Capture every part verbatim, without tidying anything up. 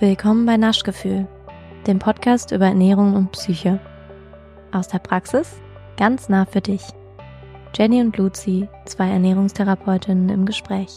Willkommen bei Naschgefühl, dem Podcast über Ernährung und Psyche. Aus der Praxis, ganz nah für dich. Jenny und Luzi, zwei Ernährungstherapeutinnen im Gespräch.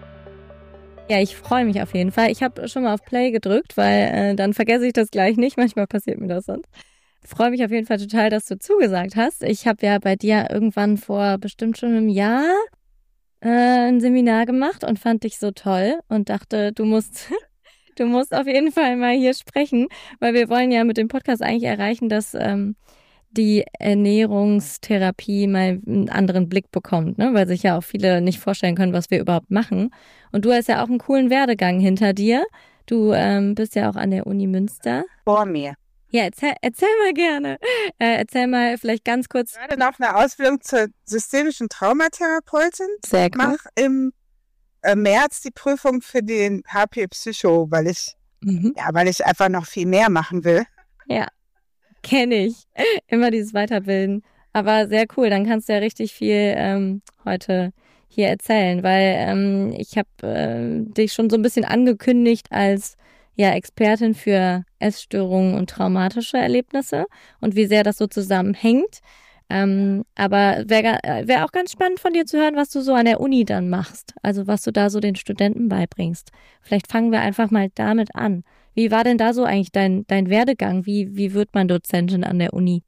Ja, ich freue mich auf jeden Fall. Ich habe schon mal auf Play gedrückt, weil äh, dann vergesse ich das gleich nicht. Manchmal passiert mir das sonst. Ich freue mich auf jeden Fall total, dass du zugesagt hast. Ich habe ja bei dir irgendwann vor bestimmt schon einem Jahr äh, ein Seminar gemacht und fand dich so toll und dachte, du musst, du musst auf jeden Fall mal hier sprechen, weil wir wollen ja mit dem Podcast eigentlich erreichen, dass ähm, die Ernährungstherapie mal einen anderen Blick bekommt, ne? Weil sich ja auch viele nicht vorstellen können, was wir überhaupt machen. Und du hast ja auch einen coolen Werdegang hinter dir. Du ähm, bist ja auch an der Uni Münster. Vor mir. Ja, erzähl, erzähl mal gerne. Äh, erzähl mal vielleicht ganz kurz. Ich gerade noch eine Ausbildung zur systemischen Traumatherapeutin. Sehr cool. Mach im äh, März die Prüfung für den H P Psycho, weil ich, Mhm. ja, weil ich einfach noch viel mehr machen will. Ja, kenne ich. Immer dieses Weiterbilden. Aber sehr cool, dann kannst du ja richtig viel ähm, heute hier erzählen, weil ähm, ich habe äh, dich schon so ein bisschen angekündigt als ja Expertin für Essstörungen und traumatische Erlebnisse und wie sehr das so zusammenhängt. Ähm, aber wäre wär auch ganz spannend von dir zu hören, was du so an der Uni dann machst. Also was du da so den Studenten beibringst. Vielleicht fangen wir einfach mal damit an. Wie war denn da so eigentlich dein, dein Werdegang? Wie, wie wird man Dozentin an der Uni?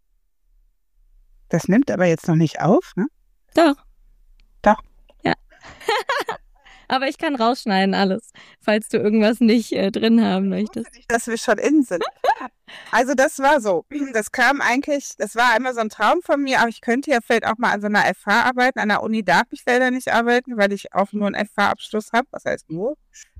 Das nimmt aber jetzt noch nicht auf, ne? Doch. Doch. Ja. Aber ich kann rausschneiden alles, falls du irgendwas nicht äh, drin haben möchtest. Nicht, dass wir schon innen sind. Also das war so. Das kam eigentlich, das war einmal so ein Traum von mir, aber ich könnte ja vielleicht auch mal an so einer F H arbeiten. An der Uni darf ich leider nicht arbeiten, weil ich auch nur einen F H-Abschluss habe. Was heißt nur?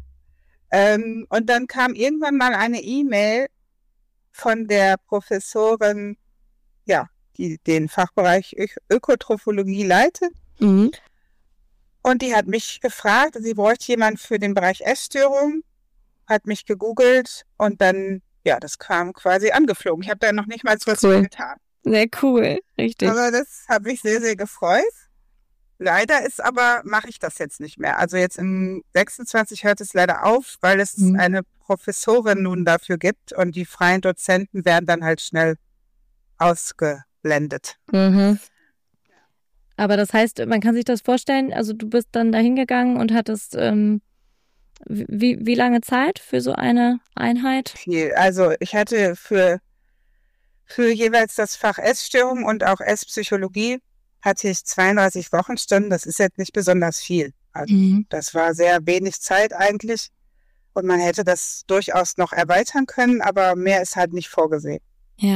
Ähm, und dann kam irgendwann mal eine E-Mail von der Professorin, ja, die den Fachbereich Ö- Ökotrophologie leitet. Mhm. Und die hat mich gefragt, sie bräuchte jemanden für den Bereich Essstörung, hat mich gegoogelt und dann, ja, das kam quasi angeflogen. Ich habe da noch nicht mal was Cool. getan. Sehr cool, richtig. Aber das hat mich sehr, sehr gefreut. Leider ist aber, mache ich das jetzt nicht mehr. Also jetzt im sechsundzwanzig hört es leider auf, weil es Mhm. eine Professorin nun dafür gibt und die freien Dozenten werden dann halt schnell ausgeblendet. Mhm. Aber das heißt, man kann sich das vorstellen, also du bist dann da hingegangen und hattest ähm, wie, wie lange Zeit für so eine Einheit? Viel. Also ich hatte für, für jeweils das Fach Essstörung und auch Esspsychologie hatte ich zweiunddreißig Wochenstunden. Das ist jetzt nicht besonders viel. Also Mhm. das war sehr wenig Zeit eigentlich. Und man hätte das durchaus noch erweitern können, aber mehr ist halt nicht vorgesehen. Ja.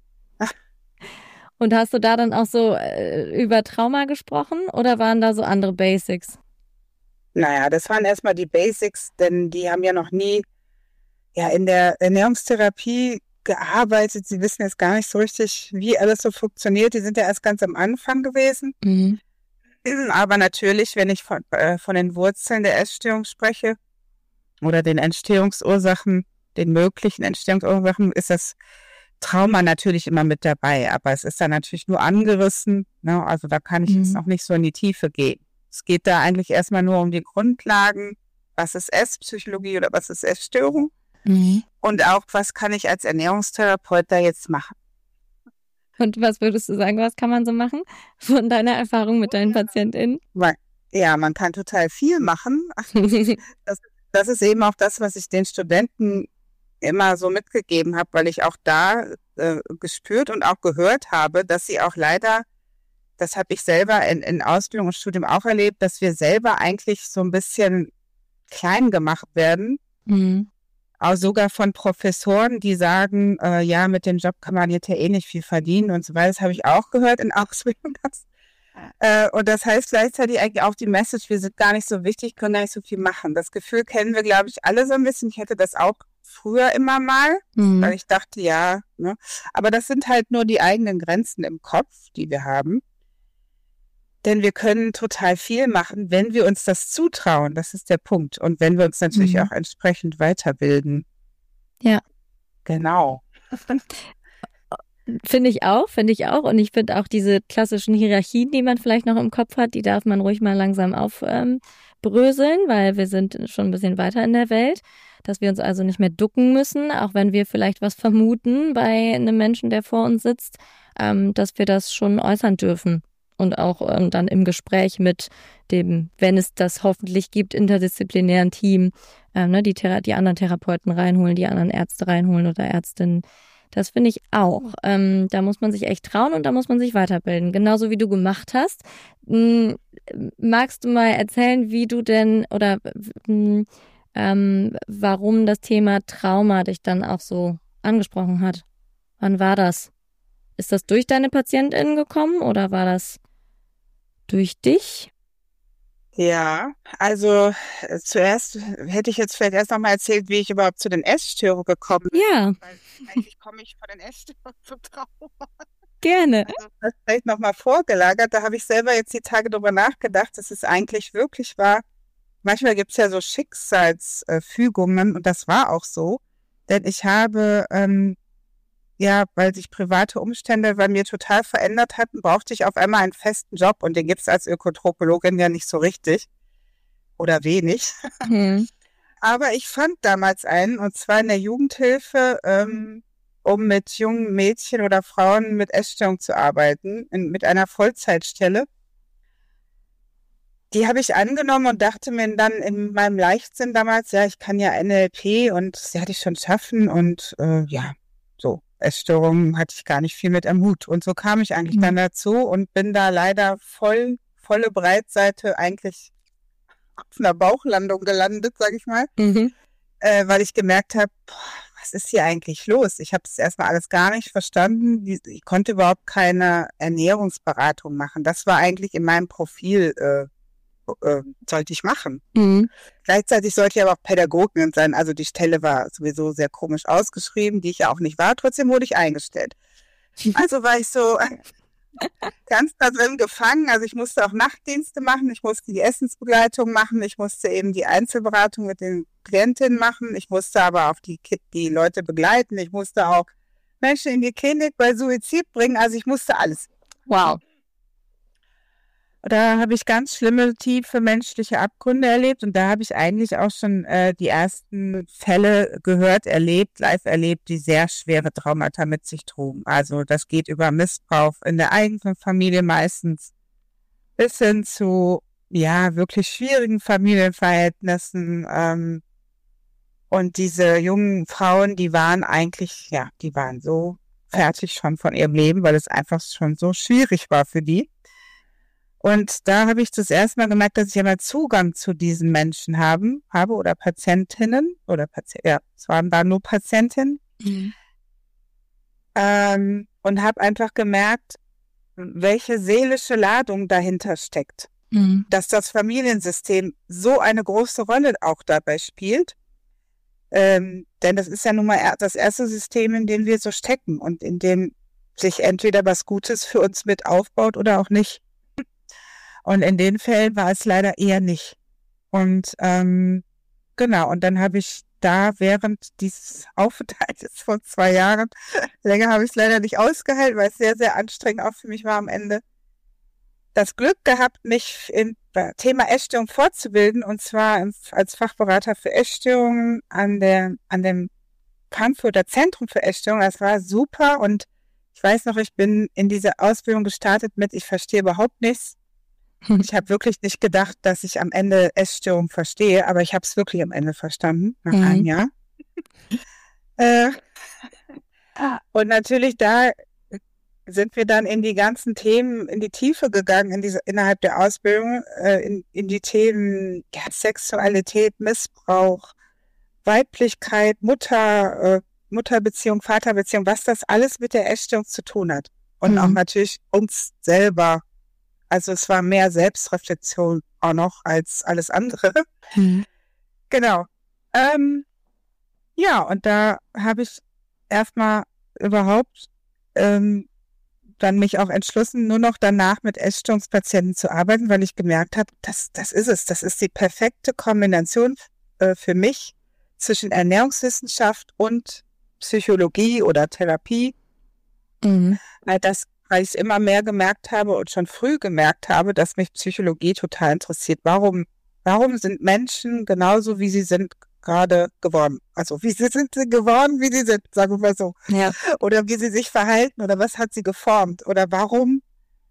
Und hast du da dann auch so äh, über Trauma gesprochen oder waren da so andere Basics? Naja, das waren erstmal die Basics, denn die haben ja noch nie ja, in der Ernährungstherapie gearbeitet. Sie wissen jetzt gar nicht so richtig, wie alles so funktioniert. Die sind ja erst ganz am Anfang gewesen. Mhm. Aber natürlich, wenn ich von, äh, von den Wurzeln der Essstörung spreche oder den Entstehungsursachen, den möglichen Entstehungsursachen, ist das Trauma natürlich immer mit dabei. Aber es ist dann natürlich nur angerissen. Ne? Also da kann ich Mhm. jetzt noch nicht so in die Tiefe gehen. Es geht da eigentlich erstmal nur um die Grundlagen. Was ist Esspsychologie oder was ist Essstörung? Mhm. Und auch, was kann ich als Ernährungstherapeut da jetzt machen? Und was würdest du sagen, was kann man so machen von deiner Erfahrung mit deinen PatientInnen? Weil, ja, man kann total viel machen. Das, das ist eben auch das, was ich den Studenten immer so mitgegeben habe, weil ich auch da äh, gespürt und auch gehört habe, dass sie auch leider, das habe ich selber in, in Ausbildung und Studium auch erlebt, dass wir selber eigentlich so ein bisschen klein gemacht werden. Mhm. Auch sogar von Professoren, die sagen, äh, ja, mit dem Job kann man jetzt ja eh nicht viel verdienen und so weiter. Das habe ich auch gehört in Ausbildung. Äh, und das heißt gleichzeitig eigentlich auch die Message, wir sind gar nicht so wichtig, können gar nicht so viel machen. Das Gefühl kennen wir, glaube ich, alle so ein bisschen. Ich hätte das auch früher immer mal, Mhm. weil ich dachte, ja, ne. Aber das sind halt nur die eigenen Grenzen im Kopf, die wir haben. Denn wir können total viel machen, wenn wir uns das zutrauen. Das ist der Punkt. Und wenn wir uns natürlich Mhm. auch entsprechend weiterbilden. Ja. Genau. Finde ich auch, finde ich auch. Und ich finde auch diese klassischen Hierarchien, die man vielleicht noch im Kopf hat, die darf man ruhig mal langsam aufbröseln, ähm, weil wir sind schon ein bisschen weiter in der Welt. dass wir uns also nicht mehr ducken müssen, auch wenn wir vielleicht was vermuten bei einem Menschen, der vor uns sitzt, ähm, dass wir das schon äußern dürfen. Und auch ähm, dann im Gespräch mit dem, wenn es das hoffentlich gibt, interdisziplinären Team, ähm, ne, die, Thera- die anderen Therapeuten reinholen, die anderen Ärzte reinholen oder Ärztinnen. Das finde ich auch. Ähm, da muss man sich echt trauen und da muss man sich weiterbilden. Genauso wie du gemacht hast. M- magst du mal erzählen, wie du denn oder m- ähm, warum das Thema Trauma dich dann auch so angesprochen hat? Wann war das? Ist das durch deine PatientInnen gekommen oder war das durch dich? Ja, also äh, zuerst hätte ich jetzt vielleicht erst noch mal erzählt, wie ich überhaupt zu den Essstörungen gekommen bin. Ja, Weil eigentlich komme ich von den Essstörungen zum Trauma. gerne. Also das vielleicht noch mal vorgelagert. Da habe ich selber jetzt die Tage drüber nachgedacht, dass es eigentlich wirklich war. Manchmal gibt es ja so Schicksalsfügungen und das war auch so. Denn ich habe, ähm, ja, weil sich private Umstände bei mir total verändert hatten, brauchte ich auf einmal einen festen Job und den gibt es als Ökotropologin ja nicht so richtig oder wenig. Hm. Aber ich fand damals einen, und zwar in der Jugendhilfe, ähm, um mit jungen Mädchen oder Frauen mit Essstörung zu arbeiten, in, mit einer Vollzeitstelle. Die habe ich angenommen und dachte mir dann in meinem Leichtsinn damals, ja, ich kann ja N L P und das werde ich schon schaffen und äh, ja, so. Essstörungen hatte ich gar nicht viel mit am Hut. Und so kam ich eigentlich Mhm. dann dazu und bin da leider voll, volle Breitseite eigentlich auf einer Bauchlandung gelandet, sag ich mal, Mhm. äh, weil ich gemerkt habe, was ist hier eigentlich los? Ich habe das erstmal alles gar nicht verstanden. Die- Ich konnte überhaupt keine Ernährungsberatung machen. Das war eigentlich in meinem Profil, äh, äh, sollte ich machen. Mhm. Gleichzeitig sollte ich aber auch Pädagogin sein. Also die Stelle war sowieso sehr komisch ausgeschrieben, die ich ja auch nicht war. Trotzdem wurde ich eingestellt. Also war ich so ganz da drin gefangen. Also ich musste auch Nachtdienste machen. Ich musste die Essensbegleitung machen. Ich musste eben die Einzelberatung mit den Klientinnen machen. Ich musste aber auch die, Ki- die Leute begleiten. Ich musste auch Menschen in die Klinik bei Suizid bringen. Also ich musste alles. Wow. Da habe ich ganz schlimme, tiefe menschliche Abgründe erlebt und da habe ich eigentlich auch schon äh, die ersten Fälle gehört, erlebt, live erlebt, die sehr schwere Traumata mit sich trugen. Also das geht über Missbrauch in der eigenen Familie meistens bis hin zu, ja, wirklich schwierigen Familienverhältnissen. Ähm, und diese jungen Frauen, die waren eigentlich, ja, die waren so fertig schon von ihrem Leben, weil es einfach schon so schwierig war für die. Und da habe ich das erste Mal gemerkt, dass ich einmal Zugang zu diesen Menschen haben, habe oder Patientinnen oder Patient, ja, es waren da nur Patientinnen, Mhm. ähm, und habe einfach gemerkt, welche seelische Ladung dahinter steckt, Mhm. dass das Familiensystem so eine große Rolle auch dabei spielt, ähm, denn das ist ja nun mal er- das erste System, in dem wir so stecken und in dem sich entweder was Gutes für uns mit aufbaut oder auch nicht. Und in den Fällen war es leider eher nicht. Und ähm, genau, und dann habe ich da während dieses Aufenthaltes von zwei Jahren, länger habe ich es leider nicht ausgehalten, weil es sehr, sehr anstrengend auch für mich war am Ende, das Glück gehabt, mich im Thema Essstörung fortzubilden, und zwar im, als Fachberater für Essstörungen an der an dem Frankfurter Zentrum für Essstörungen. Das war super und ich weiß noch, ich bin in diese Ausbildung gestartet mit, ich verstehe überhaupt nichts. Ich habe wirklich nicht gedacht, dass ich am Ende Essstörung verstehe, aber ich habe es wirklich am Ende verstanden, nach Mhm. einem Jahr. Äh, und natürlich da sind wir dann in die ganzen Themen, in die Tiefe gegangen, in diese, innerhalb der Ausbildung, äh, in, in die Themen ja, Sexualität, Missbrauch, Weiblichkeit, Mutter, äh, Mutterbeziehung, Vaterbeziehung, was das alles mit der Essstörung zu tun hat. Und Mhm. auch natürlich uns selber. Also es war mehr Selbstreflexion auch noch als alles andere. Mhm. Genau. Ähm, ja, und da habe ich erstmal überhaupt ähm, dann mich auch entschlossen, nur noch danach mit Essstörungspatienten zu arbeiten, weil ich gemerkt habe, das, das ist es. Das ist die perfekte Kombination äh, für mich zwischen Ernährungswissenschaft und Psychologie oder Therapie. Mhm. Weil das, weil ich es immer mehr gemerkt habe und schon früh gemerkt habe, dass mich Psychologie total interessiert. Warum, warum sind Menschen genauso, wie sie sind, gerade geworden? Also wie sie sind sie geworden, wie sie sind, sagen wir mal so. Ja. Oder wie sie sich verhalten oder was hat sie geformt? Oder warum,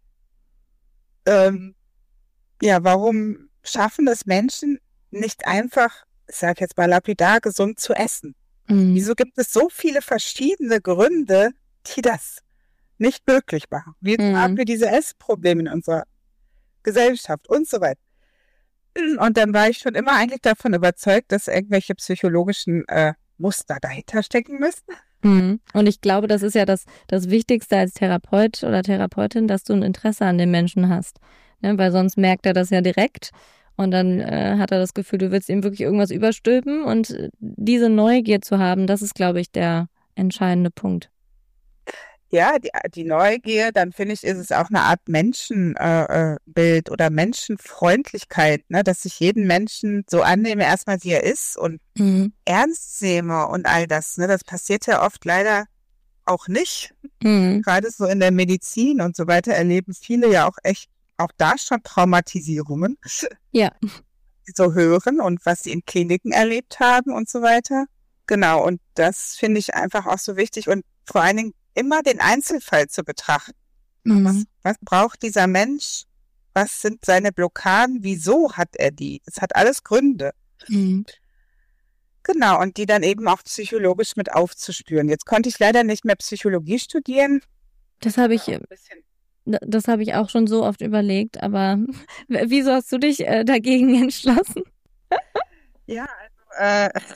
ähm, ja, warum schaffen es Menschen nicht einfach, ich sage jetzt mal lapidar, gesund zu essen? Mhm. Wieso gibt es so viele verschiedene Gründe, die das nicht möglich machen? Wie Mhm. haben wir diese Essprobleme in unserer Gesellschaft und so weiter? Und dann war ich schon immer eigentlich davon überzeugt, dass irgendwelche psychologischen äh, Muster dahinter stecken müssen. Mhm. Und ich glaube, das ist ja das, das Wichtigste als Therapeut oder Therapeutin, dass du ein Interesse an dem Menschen hast. Ne? Weil sonst merkt er das ja direkt und dann äh, hat er das Gefühl, du willst ihm wirklich irgendwas überstülpen. Und äh, diese Neugier zu haben, das ist, glaube ich, der entscheidende Punkt. Ja, die, die Neugier, dann finde ich, ist es auch eine Art Menschenbild äh, Bild oder Menschenfreundlichkeit, ne, dass ich jeden Menschen so annehme, erstmal wie er ist und Mhm. ernst nehme und all das. Ne, das passiert ja oft leider auch nicht. Mhm. Gerade so in der Medizin und so weiter erleben viele ja auch echt, auch da schon Traumatisierungen, Ja. die so hören und was sie in Kliniken erlebt haben und so weiter. Genau, und das finde ich einfach auch so wichtig und vor allen Dingen immer den Einzelfall zu betrachten. Mhm. Was, was braucht dieser Mensch? Was sind seine Blockaden? Wieso hat er die? Es hat alles Gründe. Mhm. Genau, und die dann eben auch psychologisch mit aufzuspüren. Jetzt konnte ich leider nicht mehr Psychologie studieren. Das habe ich, Ein bisschen. das habe ich auch schon so oft überlegt, aber wieso hast du dich äh, dagegen entschlossen? Ja, also äh,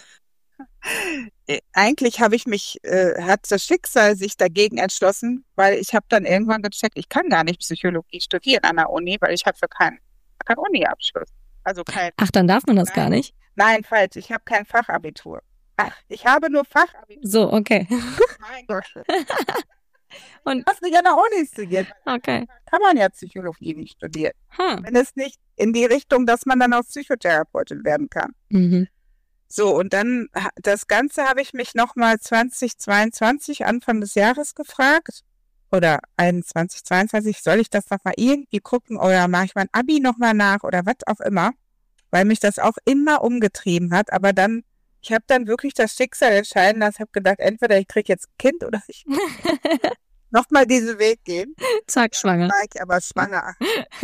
äh, eigentlich habe ich mich, äh, hat das Schicksal sich dagegen entschlossen, weil ich habe dann irgendwann gecheckt, ich kann gar nicht Psychologie studieren an der Uni, weil ich habe für keinen keinen Uni-Abschluss. Also kein, Ach, dann darf man das Nein. gar nicht? nein, falsch, ich habe kein Fachabitur. Ach, ich habe nur Fachabitur. So, okay. Mein Gott. Und- Du hast nicht an der Uni studiert. Okay. Kann man ja Psychologie nicht studieren. Hm. Wenn es nicht in die Richtung, dass man dann auch Psychotherapeutin werden kann. Mhm. So, und dann, ha- das Ganze habe ich mich nochmal zwanzig zweiundzwanzig, Anfang des Jahres gefragt. Oder einundzwanzig, zweiundzwanzig, soll ich das nochmal irgendwie gucken oder mache ich mein Abi nochmal nach oder was auch immer. Weil mich das auch immer umgetrieben hat. Aber dann, ich habe dann wirklich das Schicksal entscheiden lassen. Ich habe gedacht, entweder ich kriege jetzt ein Kind oder ich nochmal diesen Weg gehen. Zack, schwanger. War ich aber schwanger.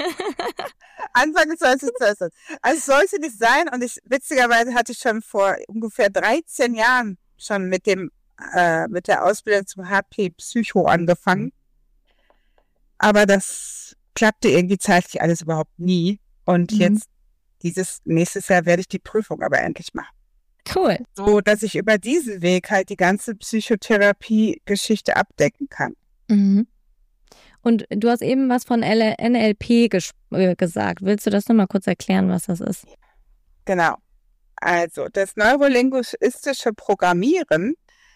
Anfang zwanzig zwölf. Also es sollte nicht sein. Und ich, witzigerweise hatte ich schon vor ungefähr dreizehn Jahren schon mit dem, äh, mit der Ausbildung zum H P Psycho angefangen. Aber das klappte irgendwie zeitlich alles überhaupt nie. Und Mhm. jetzt, dieses nächstes Jahr werde ich die Prüfung aber endlich machen. Cool. So, dass ich über diesen Weg halt die ganze Psychotherapie-Geschichte abdecken kann. Mhm. Und du hast eben was von L- N L P ges- äh, gesagt. Willst du das nochmal kurz erklären, was das ist? Genau. Also, das neurolinguistische Programmieren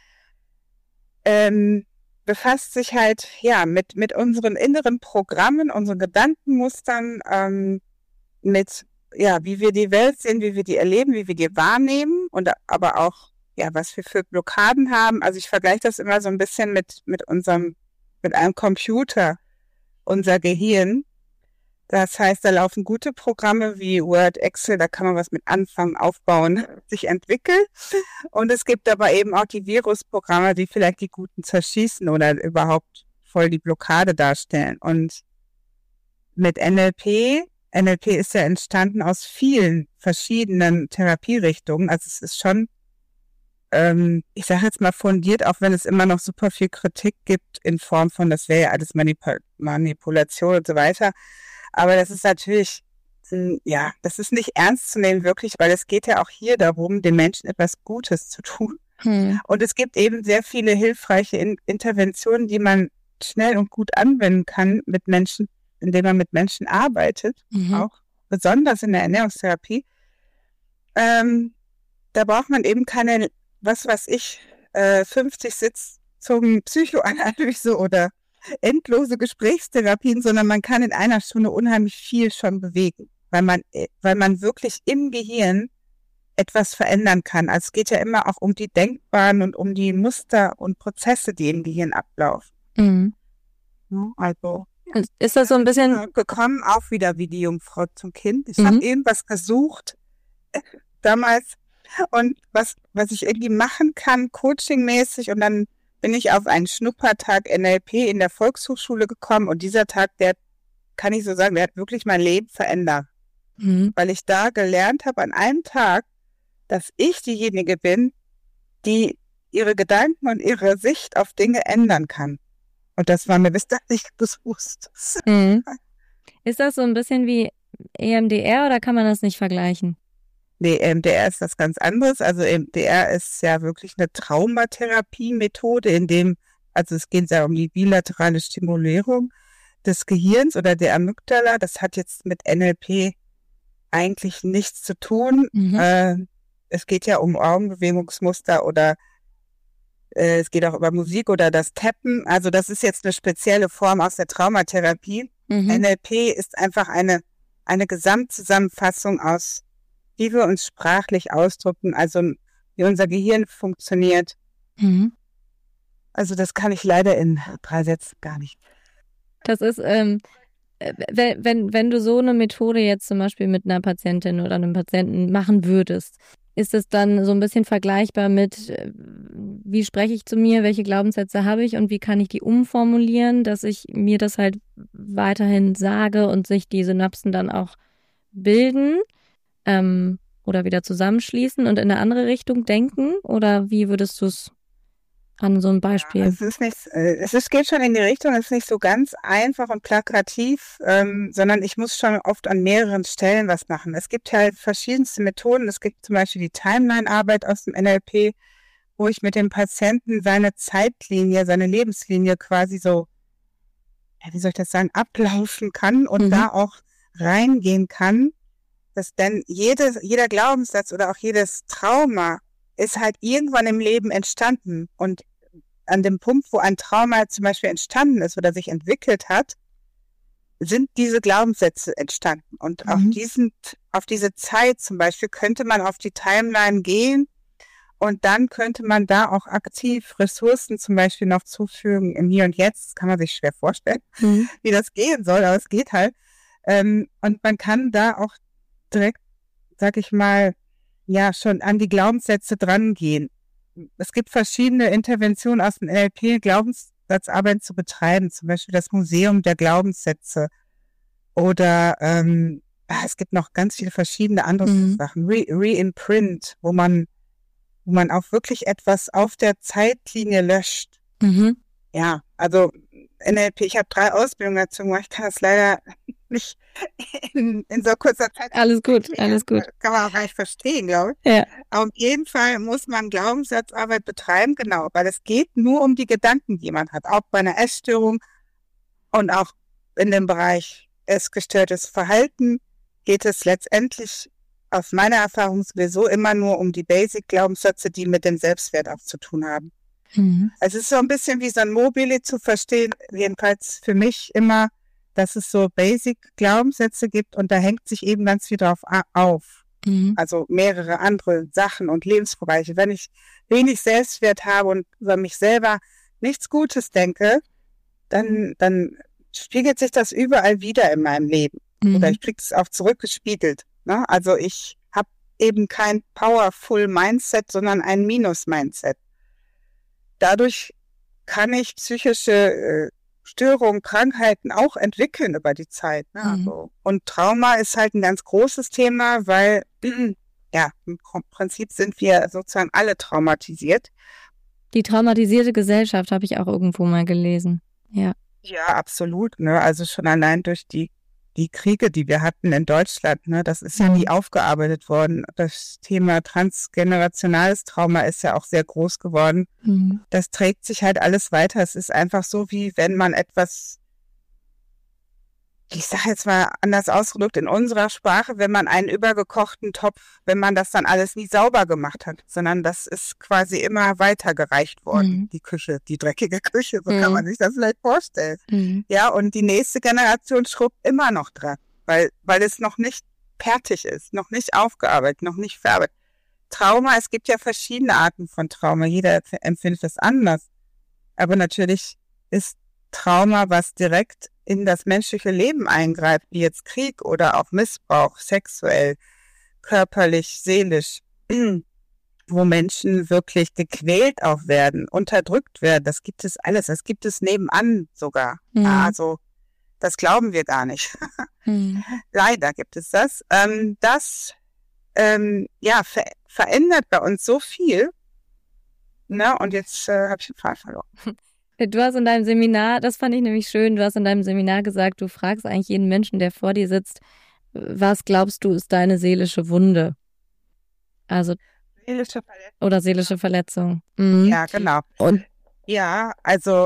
ähm, befasst sich halt ja mit, mit unseren inneren Programmen, unseren Gedankenmustern, ähm, mit ja, wie wir die Welt sehen, wie wir die erleben, wie wir die wahrnehmen und aber auch ja, was wir für Blockaden haben. Also ich vergleiche das immer so ein bisschen mit mit unserem mit einem Computer, unser Gehirn. Das heißt, da laufen gute Programme wie Word, Excel, da kann man was mit anfangen, aufbauen, sich entwickeln. Und es gibt aber eben auch die Virusprogramme, die vielleicht die guten zerschießen oder überhaupt voll die Blockade darstellen. Und mit N L P, N L P ist ja entstanden aus vielen verschiedenen Therapierichtungen. Also es ist schon, ähm, ich sage jetzt mal fundiert, auch wenn es immer noch super viel Kritik gibt in Form von, das wäre ja alles Manip- Manipulation und so weiter. Aber das ist natürlich, ja, das ist nicht ernst zu nehmen wirklich, weil es geht ja auch hier darum, den Menschen etwas Gutes zu tun. Hm. Und es gibt eben sehr viele hilfreiche In- Interventionen, die man schnell und gut anwenden kann mit Menschen, indem man mit Menschen arbeitet, Mhm. auch besonders in der Ernährungstherapie. Ähm, da braucht man eben keine, was weiß ich, äh, fünfzig Sitzungen Psychoanalyse oder endlose Gesprächstherapien, sondern man kann in einer Stunde unheimlich viel schon bewegen, weil man, weil man wirklich im Gehirn etwas verändern kann. Also es geht ja immer auch um die Denkbahnen und um die Muster und Prozesse, die im Gehirn ablaufen. Mhm. Also Ist das so ein bisschen, gekommen, auch wieder wie die Jungfrau zum Kind. Ich Mhm. habe irgendwas gesucht damals, Und was, was ich irgendwie machen kann, coachingmäßig, und dann bin ich auf einen Schnuppertag N L P in der Volkshochschule gekommen, und dieser Tag, der, kann ich so sagen, der hat wirklich mein Leben verändert. Mhm. Weil ich da gelernt habe an einem Tag, dass ich diejenige bin, die ihre Gedanken und ihre Sicht auf Dinge ändern kann. Und das war mir bis dahin nicht bewusst. Mhm. Ist das so ein bisschen wie E M D R oder kann man das nicht vergleichen? Nee, E M D R ist was ganz anderes. Also E M D R ist ja wirklich eine Traumatherapie-Methode, in dem, also es geht ja um die bilaterale Stimulierung des Gehirns oder der Amygdala. Das hat jetzt mit N L P eigentlich nichts zu tun. Mhm. Äh, es geht ja um Augenbewegungsmuster oder äh, es geht auch über Musik oder das Tappen. Also das ist jetzt eine spezielle Form aus der Traumatherapie. Mhm. N L P ist einfach eine, eine Gesamtzusammenfassung aus, wie wir uns sprachlich ausdrücken, also wie unser Gehirn funktioniert. Mhm. Also das kann ich leider in drei Sätzen gar nicht. Das ist, ähm, wenn, wenn, wenn du so eine Methode jetzt zum Beispiel mit einer Patientin oder einem Patienten machen würdest, ist es dann so ein bisschen vergleichbar mit, wie spreche ich zu mir, welche Glaubenssätze habe ich und wie kann ich die umformulieren, dass ich mir das halt weiterhin sage und sich die Synapsen dann auch bilden ähm, oder wieder zusammenschließen und in eine andere Richtung denken? Oder wie würdest du es an so einem Beispiel? Ja, es ist nicht, es ist, geht schon in die Richtung, es ist nicht so ganz einfach und plakativ, ähm, sondern ich muss schon oft an mehreren Stellen was machen. Es gibt halt verschiedenste Methoden. Es gibt zum Beispiel die Timeline-Arbeit aus dem N L P, wo ich mit dem Patienten seine Zeitlinie, seine Lebenslinie quasi so, ja, wie soll ich das sagen, ablaufen kann und mhm. da auch reingehen kann, dass denn jedes, jeder Glaubenssatz oder auch jedes Trauma ist halt irgendwann im Leben entstanden. Und an dem Punkt, wo ein Trauma zum Beispiel entstanden ist oder sich entwickelt hat, sind diese Glaubenssätze entstanden. Und mhm. auf diesen, auf diese Zeit zum Beispiel könnte man auf die Timeline gehen und dann könnte man da auch aktiv Ressourcen zum Beispiel noch zufügen im Hier und Jetzt. Das kann man sich schwer vorstellen, mhm. wie das gehen soll, aber es geht halt. Ähm, und man kann da auch direkt, sag ich mal, ja, schon an die Glaubenssätze drangehen. Es gibt verschiedene Interventionen aus dem N L P, Glaubenssatzarbeit zu betreiben, zum Beispiel das Museum der Glaubenssätze oder ähm, es gibt noch ganz viele verschiedene andere mhm. Sachen, Re- Reimprint, wo man, wo man auch wirklich etwas auf der Zeitlinie löscht. Mhm. Ja, also N L P, ich habe drei Ausbildungen dazu gemacht, ich kann das leider nicht in, in so kurzer Zeit. Alles gut, alles gut. Kann man auch gar nicht verstehen, glaube ich. Ja. Auf jeden Fall muss man Glaubenssatzarbeit betreiben, genau, weil es geht nur um die Gedanken, die man hat, auch bei einer Essstörung und auch in dem Bereich essgestörtes Verhalten geht es letztendlich aus meiner Erfahrung sowieso immer nur um die Basic-Glaubenssätze, die mit dem Selbstwert auch zu tun haben. Mhm. Also es ist so ein bisschen wie so ein Mobile zu verstehen, jedenfalls für mich immer, dass es so Basic-Glaubenssätze gibt und da hängt sich eben ganz viel drauf auf. Mhm. Also mehrere andere Sachen und Lebensbereiche. Wenn ich wenig Selbstwert habe und über mich selber nichts Gutes denke, dann, dann spiegelt sich das überall wieder in meinem Leben. Mhm. Oder ich kriege es auch zurückgespiegelt. Ne? Also ich habe eben kein Powerful Mindset, sondern ein Minus-Mindset. Dadurch kann ich psychische äh, Störungen, Krankheiten auch entwickeln über die Zeit. Ne? Mhm. Also, und Trauma ist halt ein ganz großes Thema, weil ja, im Prinzip sind wir sozusagen alle traumatisiert. Die traumatisierte Gesellschaft habe ich auch irgendwo mal gelesen. Ja. Ja, absolut. Ne? Also schon allein durch die die Kriege, die wir hatten in Deutschland, ne, das ist ja nie aufgearbeitet worden. Das Thema transgenerationales Trauma ist ja auch sehr groß geworden. Mhm. Das trägt sich halt alles weiter. Es ist einfach so, wie wenn man etwas, ich sage jetzt mal anders ausgedrückt in unserer Sprache, wenn man einen übergekochten Topf, wenn man das dann alles nie sauber gemacht hat, sondern das ist quasi immer weitergereicht worden, mhm. die Küche, die dreckige Küche, so mhm. kann man sich das vielleicht vorstellen. Mhm. Ja, und die nächste Generation schrubbt immer noch dran, weil, weil es noch nicht fertig ist, noch nicht aufgearbeitet, noch nicht verarbeitet. Trauma, es gibt ja verschiedene Arten von Trauma, jeder empfindet das anders, aber natürlich ist Trauma, was direkt in das menschliche Leben eingreift, wie jetzt Krieg oder auch Missbrauch, sexuell, körperlich, seelisch, wo Menschen wirklich gequält auch werden, unterdrückt werden. Das gibt es alles. Das gibt es nebenan sogar. Mhm. Also das glauben wir gar nicht. Mhm. Leider gibt es das. Ähm, das ähm, ja, ver verändert bei uns so viel. Ne? Und jetzt äh, habe ich den Fall verloren. Du hast in deinem Seminar, das fand ich nämlich schön, du hast in deinem Seminar gesagt, du fragst eigentlich jeden Menschen, der vor dir sitzt, was glaubst du ist deine seelische Wunde? Also Seelische Verletzung. Oder seelische Verletzung. Mhm. Ja, genau. Und ja, also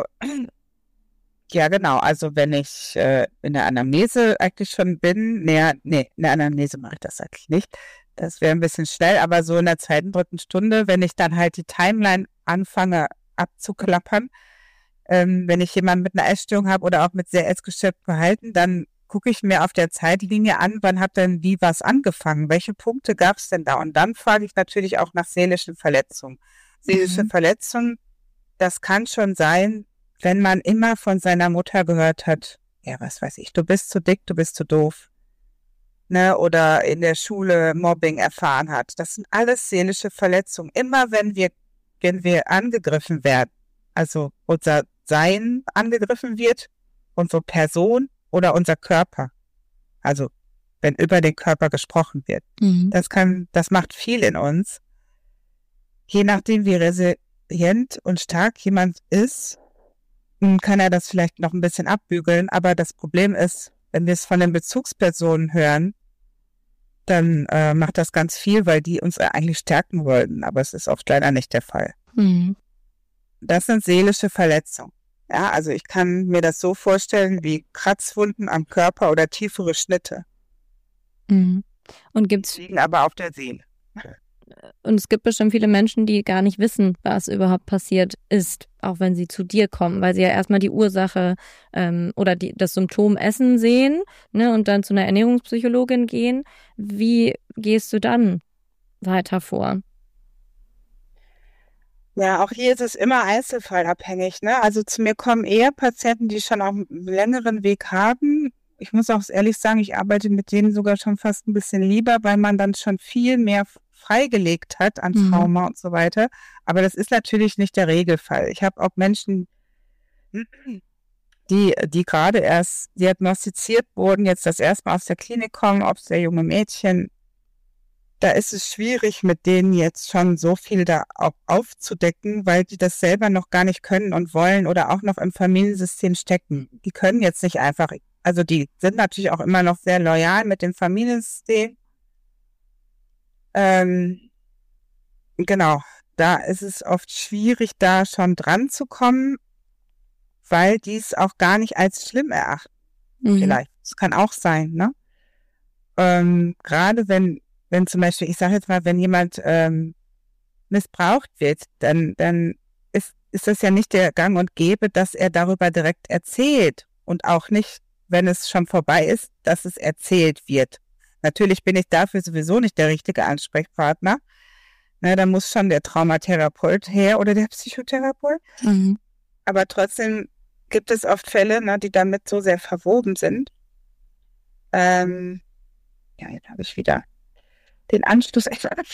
ja, genau. Also wenn ich äh, in der Anamnese eigentlich schon bin, nee, nee, in der Anamnese mache ich das eigentlich nicht. Das wäre ein bisschen schnell, aber so in der zweiten, dritten Stunde, wenn ich dann halt die Timeline anfange abzuklappern, ähm, wenn ich jemanden mit einer Essstörung habe oder auch mit sehr essgestörtem Verhalten, dann gucke ich mir auf der Zeitlinie an, wann hat denn wie was angefangen? Welche Punkte gab es denn da? Und dann frage ich natürlich auch nach seelischen Verletzungen. Seelische Mhm. Verletzungen, das kann schon sein, wenn man immer von seiner Mutter gehört hat, ja, was weiß ich, du bist zu dick, du bist zu doof. Ne? Oder in der Schule Mobbing erfahren hat. Das sind alles seelische Verletzungen. Immer wenn wir, wenn wir angegriffen werden, also unser Sein angegriffen wird, unsere Person oder unser Körper. Also wenn über den Körper gesprochen wird. Mhm. Das kann, das macht viel in uns. Je nachdem, wie resilient und stark jemand ist, kann er das vielleicht noch ein bisschen abbügeln. Aber das Problem ist, wenn wir es von den Bezugspersonen hören, dann äh, macht das ganz viel, weil die uns eigentlich stärken wollten. Aber es ist oft leider nicht der Fall. Mhm. Das sind seelische Verletzungen. Ja, also ich kann mir das so vorstellen wie Kratzwunden am Körper oder tiefere Schnitte. Mhm. Und gibt's Liegen aber auf der Seele. Und es gibt bestimmt viele Menschen, die gar nicht wissen, was überhaupt passiert ist, auch wenn sie zu dir kommen, weil sie ja erstmal die Ursache ähm, oder die, das Symptom Essen sehen, ne, und dann zu einer Ernährungspsychologin gehen. Wie gehst du dann weiter vor? Ja, auch hier ist es immer einzelfallabhängig, ne? Also zu mir kommen eher Patienten, die schon auch einen längeren Weg haben. Ich muss auch ehrlich sagen, ich arbeite mit denen sogar schon fast ein bisschen lieber, weil man dann schon viel mehr freigelegt hat an Mhm. Trauma und so weiter. Aber das ist natürlich nicht der Regelfall. Ich habe auch Menschen, die, die gerade erst diagnostiziert wurden, jetzt das erste Mal aus der Klinik kommen, ob es der junge Mädchen. Da ist es schwierig, mit denen jetzt schon so viel da auch aufzudecken, weil die das selber noch gar nicht können und wollen oder auch noch im Familiensystem stecken. Die können jetzt nicht einfach, also die sind natürlich auch immer noch sehr loyal mit dem Familiensystem. Ähm, genau, da ist es oft schwierig, da schon dran zu kommen, weil die es auch gar nicht als schlimm erachten. Mhm. Vielleicht. Das kann auch sein, ne? Ähm, gerade wenn Wenn zum Beispiel, ich sage jetzt mal, wenn jemand ähm, missbraucht wird, dann, dann ist, ist das ja nicht der Gang und Gäbe, dass er darüber direkt erzählt. Und auch nicht, wenn es schon vorbei ist, dass es erzählt wird. Natürlich bin ich dafür sowieso nicht der richtige Ansprechpartner. Ne, da muss schon der Traumatherapeut her oder der Psychotherapeut. Mhm. Aber trotzdem gibt es oft Fälle, ne, die damit so sehr verwoben sind. Ähm, ja, jetzt habe ich wieder den Anschluss.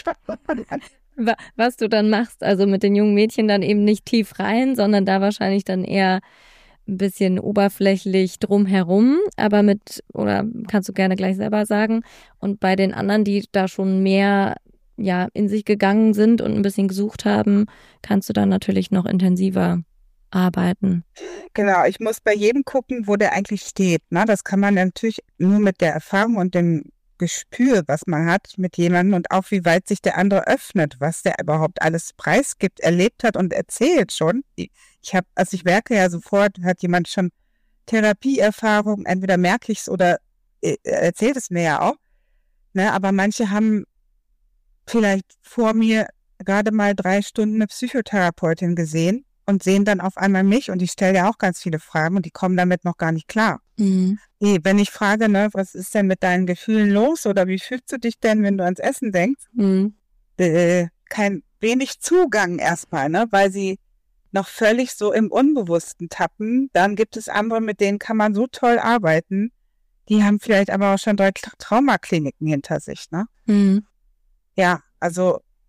Wa- Was du dann machst, also mit den jungen Mädchen dann eben nicht tief rein, sondern da wahrscheinlich dann eher ein bisschen oberflächlich drumherum, aber mit, oder kannst du gerne gleich selber sagen, und bei den anderen, die da schon mehr ja in sich gegangen sind und ein bisschen gesucht haben, kannst du dann natürlich noch intensiver arbeiten. Genau, ich muss bei jedem gucken, wo der eigentlich steht. Ne? Das kann man natürlich nur mit der Erfahrung und dem Gespür, was man hat mit jemandem und auch wie weit sich der andere öffnet, was der überhaupt alles preisgibt, erlebt hat und erzählt schon. Ich habe, also ich merke ja sofort, hat jemand schon Therapieerfahrung, entweder merke ich es oder er erzählt es mir ja auch. Ne? Aber manche haben vielleicht vor mir gerade mal drei Stunden eine Psychotherapeutin gesehen und sehen dann auf einmal mich und ich stelle ja auch ganz viele Fragen und die kommen damit noch gar nicht klar. Mhm. Nee, wenn ich frage, ne, was ist denn mit deinen Gefühlen los oder wie fühlst du dich denn, wenn du ans Essen denkst? Mhm. Äh, kein wenig Zugang erstmal, ne, weil sie noch völlig so im Unbewussten tappen. Dann gibt es andere, mit denen kann man so toll arbeiten. Die haben vielleicht aber auch schon drei Traumakliniken hinter sich, ne? Mhm. Ja, also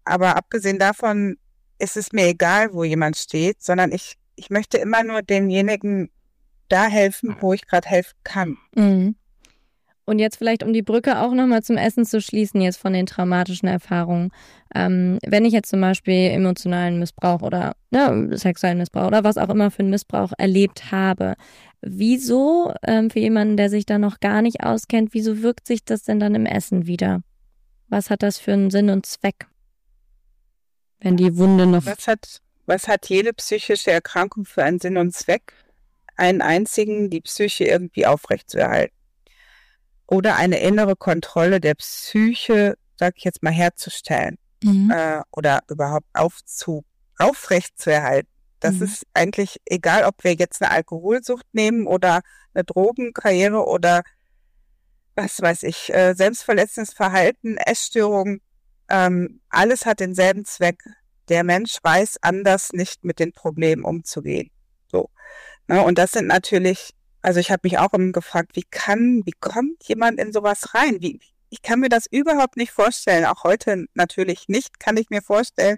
aber abgesehen davon ist es mir egal, wo jemand steht, sondern ich, ich möchte immer nur demjenigen da helfen, wo ich gerade helfen kann. Mhm. Und jetzt vielleicht, um die Brücke auch nochmal zum Essen zu schließen, jetzt von den traumatischen Erfahrungen. Ähm, wenn ich jetzt zum Beispiel emotionalen Missbrauch oder ne, sexuellen Missbrauch oder was auch immer für einen Missbrauch erlebt habe, wieso, ähm, für jemanden, der sich da noch gar nicht auskennt, wieso wirkt sich das denn dann im Essen wieder? Was hat das für einen Sinn und Zweck? Wenn die Wunde noch... Was hat, was hat jede psychische Erkrankung für einen Sinn und Zweck? Einen einzigen, die Psyche irgendwie aufrechtzuerhalten. Oder eine innere Kontrolle der Psyche, sag ich jetzt mal, herzustellen. Mhm. Äh, oder überhaupt aufzu, aufrechtzuerhalten. Das mhm. ist eigentlich egal, ob wir jetzt eine Alkoholsucht nehmen oder eine Drogenkarriere oder was weiß ich, äh, selbstverletzendes Verhalten, Essstörung. Ähm, alles hat denselben Zweck. Der Mensch weiß anders nicht mit den Problemen umzugehen. So. Ja, und das sind natürlich, also ich habe mich auch immer gefragt, wie kann, wie kommt jemand in sowas rein? Wie, ich kann mir das überhaupt nicht vorstellen. Auch heute natürlich nicht, kann ich mir vorstellen,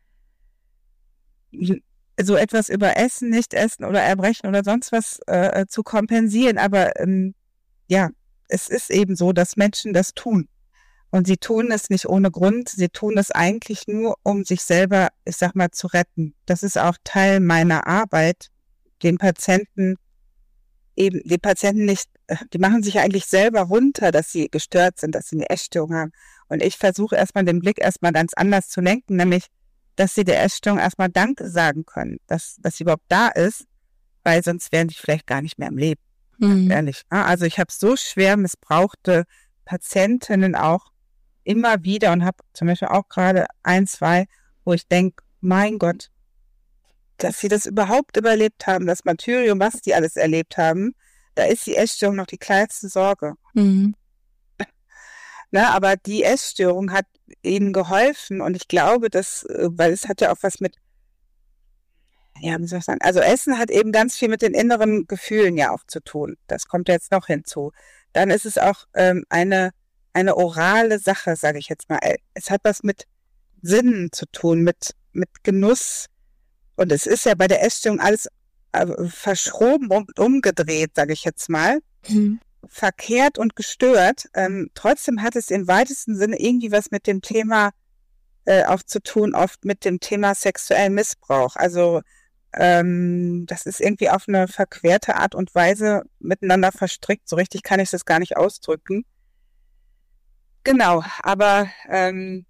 so etwas über Essen, Nicht-Essen oder Erbrechen oder sonst was äh, zu kompensieren. Aber ähm, ja, es ist eben so, dass Menschen das tun. Und sie tun es nicht ohne Grund. Sie tun es eigentlich nur, um sich selber, ich sag mal, zu retten. Das ist auch Teil meiner Arbeit, den Patienten eben, die Patienten nicht, die machen sich eigentlich selber runter, dass sie gestört sind, dass sie eine Essstörung haben. Und ich versuche erstmal den Blick erstmal ganz anders zu lenken, nämlich, dass sie der Essstörung erstmal Danke sagen können, dass, dass sie überhaupt da ist, weil sonst wären sie vielleicht gar nicht mehr im Leben. Mhm. Ehrlich. Also ich habe so schwer missbrauchte Patientinnen auch immer wieder und habe zum Beispiel auch gerade ein, zwei, wo ich denke, mein Gott, dass sie das überhaupt überlebt haben, das Martyrium, was die alles erlebt haben, da ist die Essstörung noch die kleinste Sorge. Mhm. Na, aber die Essstörung hat ihnen geholfen und ich glaube, dass, weil es hat ja auch was mit, ja, wie soll ich sagen, also Essen hat eben ganz viel mit den inneren Gefühlen ja auch zu tun. Das kommt jetzt noch hinzu. Dann ist es auch ähm, eine, eine orale Sache, sage ich jetzt mal. Es hat was mit Sinnen zu tun, mit, mit Genuss. Und es ist ja bei der Essstörung alles äh, verschroben und umgedreht, sage ich jetzt mal. Mhm. Verkehrt und gestört. Ähm, trotzdem hat es im weitesten Sinne irgendwie was mit dem Thema äh, auch zu tun, oft mit dem Thema sexuellen Missbrauch. Also ähm, das ist irgendwie auf eine verquerte Art und Weise miteinander verstrickt. So richtig kann ich das gar nicht ausdrücken. Genau, aber ähm,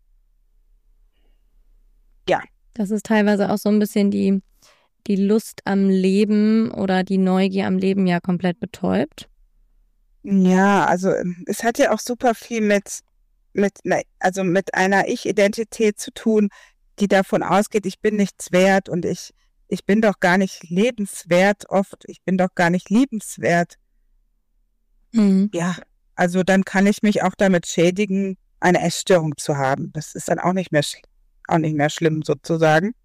ja. Das ist teilweise auch so ein bisschen die, die Lust am Leben oder die Neugier am Leben ja komplett betäubt. Ja, also es hat ja auch super viel mit, mit, also mit einer Ich-Identität zu tun, die davon ausgeht, ich bin nichts wert und ich, ich bin doch gar nicht lebenswert oft, ich bin doch gar nicht liebenswert. Mhm. Ja, also dann kann ich mich auch damit schädigen, eine Essstörung zu haben. Das ist dann auch nicht mehr auch nicht mehr schlimm sozusagen.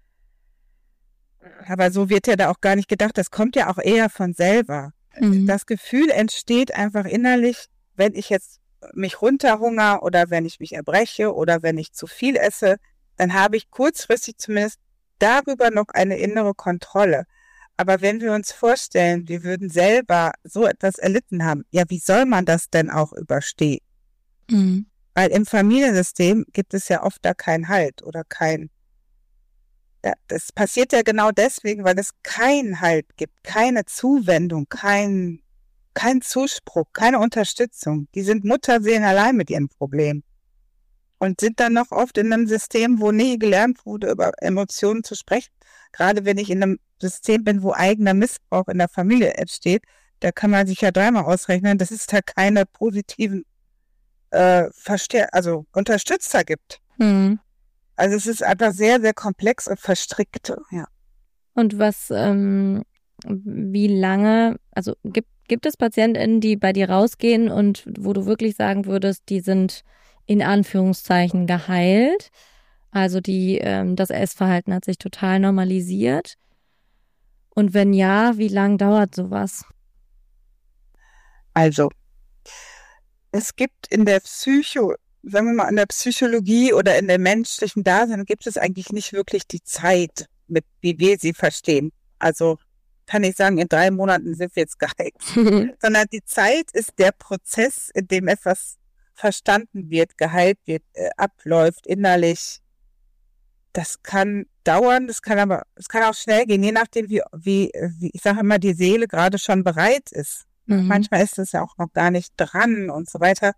Aber so wird ja da auch gar nicht gedacht. Das kommt ja auch eher von selber. Mhm. Das Gefühl entsteht einfach innerlich, wenn ich jetzt mich runterhungere oder wenn ich mich erbreche oder wenn ich zu viel esse, dann habe ich kurzfristig zumindest darüber noch eine innere Kontrolle. Aber wenn wir uns vorstellen, wir würden selber so etwas erlitten haben, ja, wie soll man das denn auch überstehen? Mhm. Weil im Familiensystem gibt es ja oft da keinen Halt oder kein, ja, das passiert ja genau deswegen, weil es keinen Halt gibt, keine Zuwendung, kein, kein Zuspruch, keine Unterstützung. Die sind Mutterseelen allein mit ihrem Problem und sind dann noch oft in einem System, wo nie gelernt wurde, über Emotionen zu sprechen. Gerade wenn ich in einem System bin, wo eigener Missbrauch in der Familie entsteht, da kann man sich ja dreimal ausrechnen, dass es da keine positiven äh, Verstär- also Unterstützer gibt. Mhm. Also es ist einfach sehr, sehr komplex und verstrickt. Ja. Und was, ähm, wie lange, also gibt, gibt es PatientInnen, die bei dir rausgehen und wo du wirklich sagen würdest, die sind in Anführungszeichen geheilt? Also die, ähm, das Essverhalten hat sich total normalisiert. Und wenn ja, wie lang dauert sowas? Also, es gibt in der Psycho, sagen wir mal, in der Psychologie oder in der menschlichen Dasein gibt es eigentlich nicht wirklich die Zeit, mit wie wir sie verstehen. Also kann ich sagen, in drei Monaten sind wir jetzt geheilt. Sondern die Zeit ist der Prozess, in dem etwas verstanden wird, geheilt wird, äh, abläuft, innerlich. Das kann dauern, das kann aber, es kann auch schnell gehen, je nachdem, wie, wie, wie ich sage immer, die Seele gerade schon bereit ist. Mhm. Manchmal ist es ja auch noch gar nicht dran und so weiter.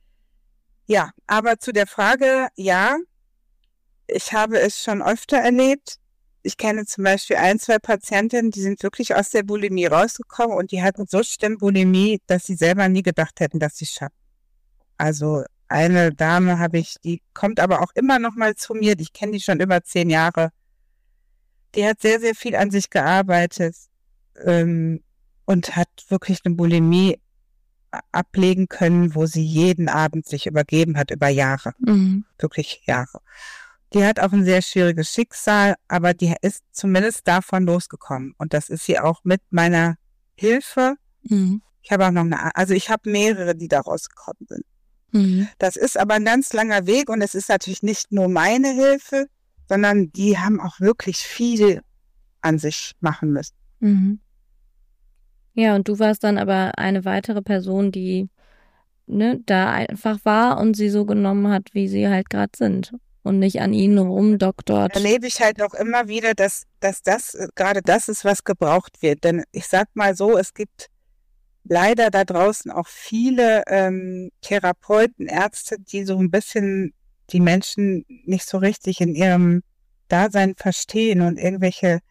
Ja, aber zu der Frage, ja, ich habe es schon öfter erlebt. Ich kenne zum Beispiel ein, zwei Patientinnen, die sind wirklich aus der Bulimie rausgekommen und die hatten so schlimm Bulimie, dass sie selber nie gedacht hätten, dass sie es schaffen. Also eine Dame habe ich, die kommt aber auch immer noch mal zu mir, ich kenne die schon über zehn Jahre. Die hat sehr, sehr viel an sich gearbeitet ähm, und hat wirklich eine Bulimie ablegen können, wo sie jeden Abend sich übergeben hat, über Jahre. Mhm. Wirklich Jahre. Die hat auch ein sehr schwieriges Schicksal, aber die ist zumindest davon losgekommen. Und das ist sie auch mit meiner Hilfe. Mhm. Ich habe auch noch eine, also ich habe mehrere, die da rausgekommen sind. Mhm. Das ist aber ein ganz langer Weg und es ist natürlich nicht nur meine Hilfe, sondern die haben auch wirklich viel an sich machen müssen. Mhm. Ja, und du warst dann aber eine weitere Person, die ne, da einfach war und sie so genommen hat, wie sie halt gerade sind. Und nicht an ihnen rumdoktort. Erlebe ich halt auch immer wieder, dass, dass das gerade das ist, was gebraucht wird. Denn ich sag mal so, es gibt leider da draußen auch viele ähm, Therapeuten, Ärzte, die so ein bisschen die Menschen nicht so richtig in ihrem Dasein verstehen und irgendwelche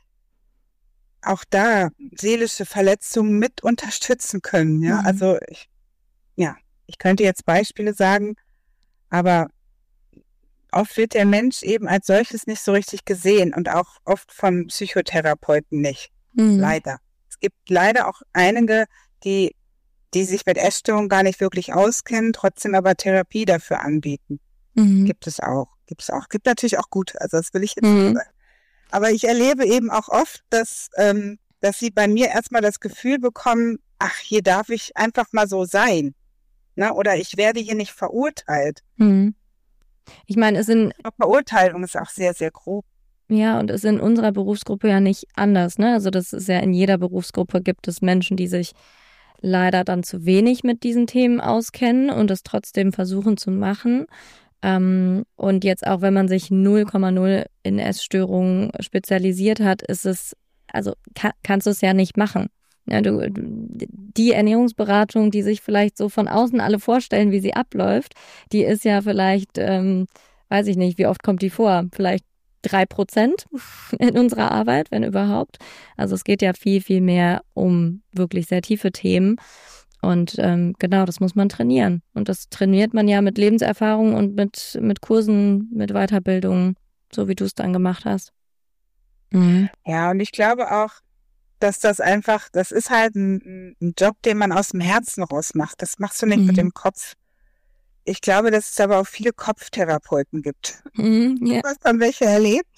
auch da seelische Verletzungen mit unterstützen können. Ja, mhm. also ich, ja, ich könnte jetzt Beispiele sagen, aber oft wird der Mensch eben als solches nicht so richtig gesehen und auch oft von Psychotherapeuten nicht. Mhm. Leider. Es gibt leider auch einige, die, die sich mit Essstörungen gar nicht wirklich auskennen, trotzdem aber Therapie dafür anbieten. Mhm. Gibt es auch. Gibt es auch. Gibt natürlich auch gut. Also das will ich jetzt mhm. nicht sagen. Aber ich erlebe eben auch oft, dass, ähm, dass sie bei mir erstmal das Gefühl bekommen, ach, hier darf ich einfach mal so sein. Ne? Oder ich werde hier nicht verurteilt. Mhm. Ich meine, es sind... Verurteilung ist auch sehr, sehr grob. Ja, und es ist in unserer Berufsgruppe ja nicht anders, ne? Also das ist ja in jeder Berufsgruppe gibt es Menschen, die sich leider dann zu wenig mit diesen Themen auskennen und es trotzdem versuchen zu machen. Ähm, und jetzt auch, wenn man sich null Komma null in Essstörungen spezialisiert hat, ist es, also kann, kannst du es ja nicht machen. Ja, du, die Ernährungsberatung, die sich vielleicht so von außen alle vorstellen, wie sie abläuft, die ist ja vielleicht, ähm, weiß ich nicht, wie oft kommt die vor? Vielleicht drei Prozent in unserer Arbeit, wenn überhaupt. Also es geht ja viel, viel mehr um wirklich sehr tiefe Themen. Und ähm, genau, das muss man trainieren. Und das trainiert man ja mit Lebenserfahrung und mit, mit Kursen, mit Weiterbildung, so wie du es dann gemacht hast. Mhm. Ja, und ich glaube auch, dass das einfach, das ist halt ein, ein Job, den man aus dem Herzen raus macht. Das machst du nicht mhm. mit dem Kopf. Ich glaube, dass es aber auch viele Kopftherapeuten gibt. Mhm, ja. Du hast dann welche erlebt?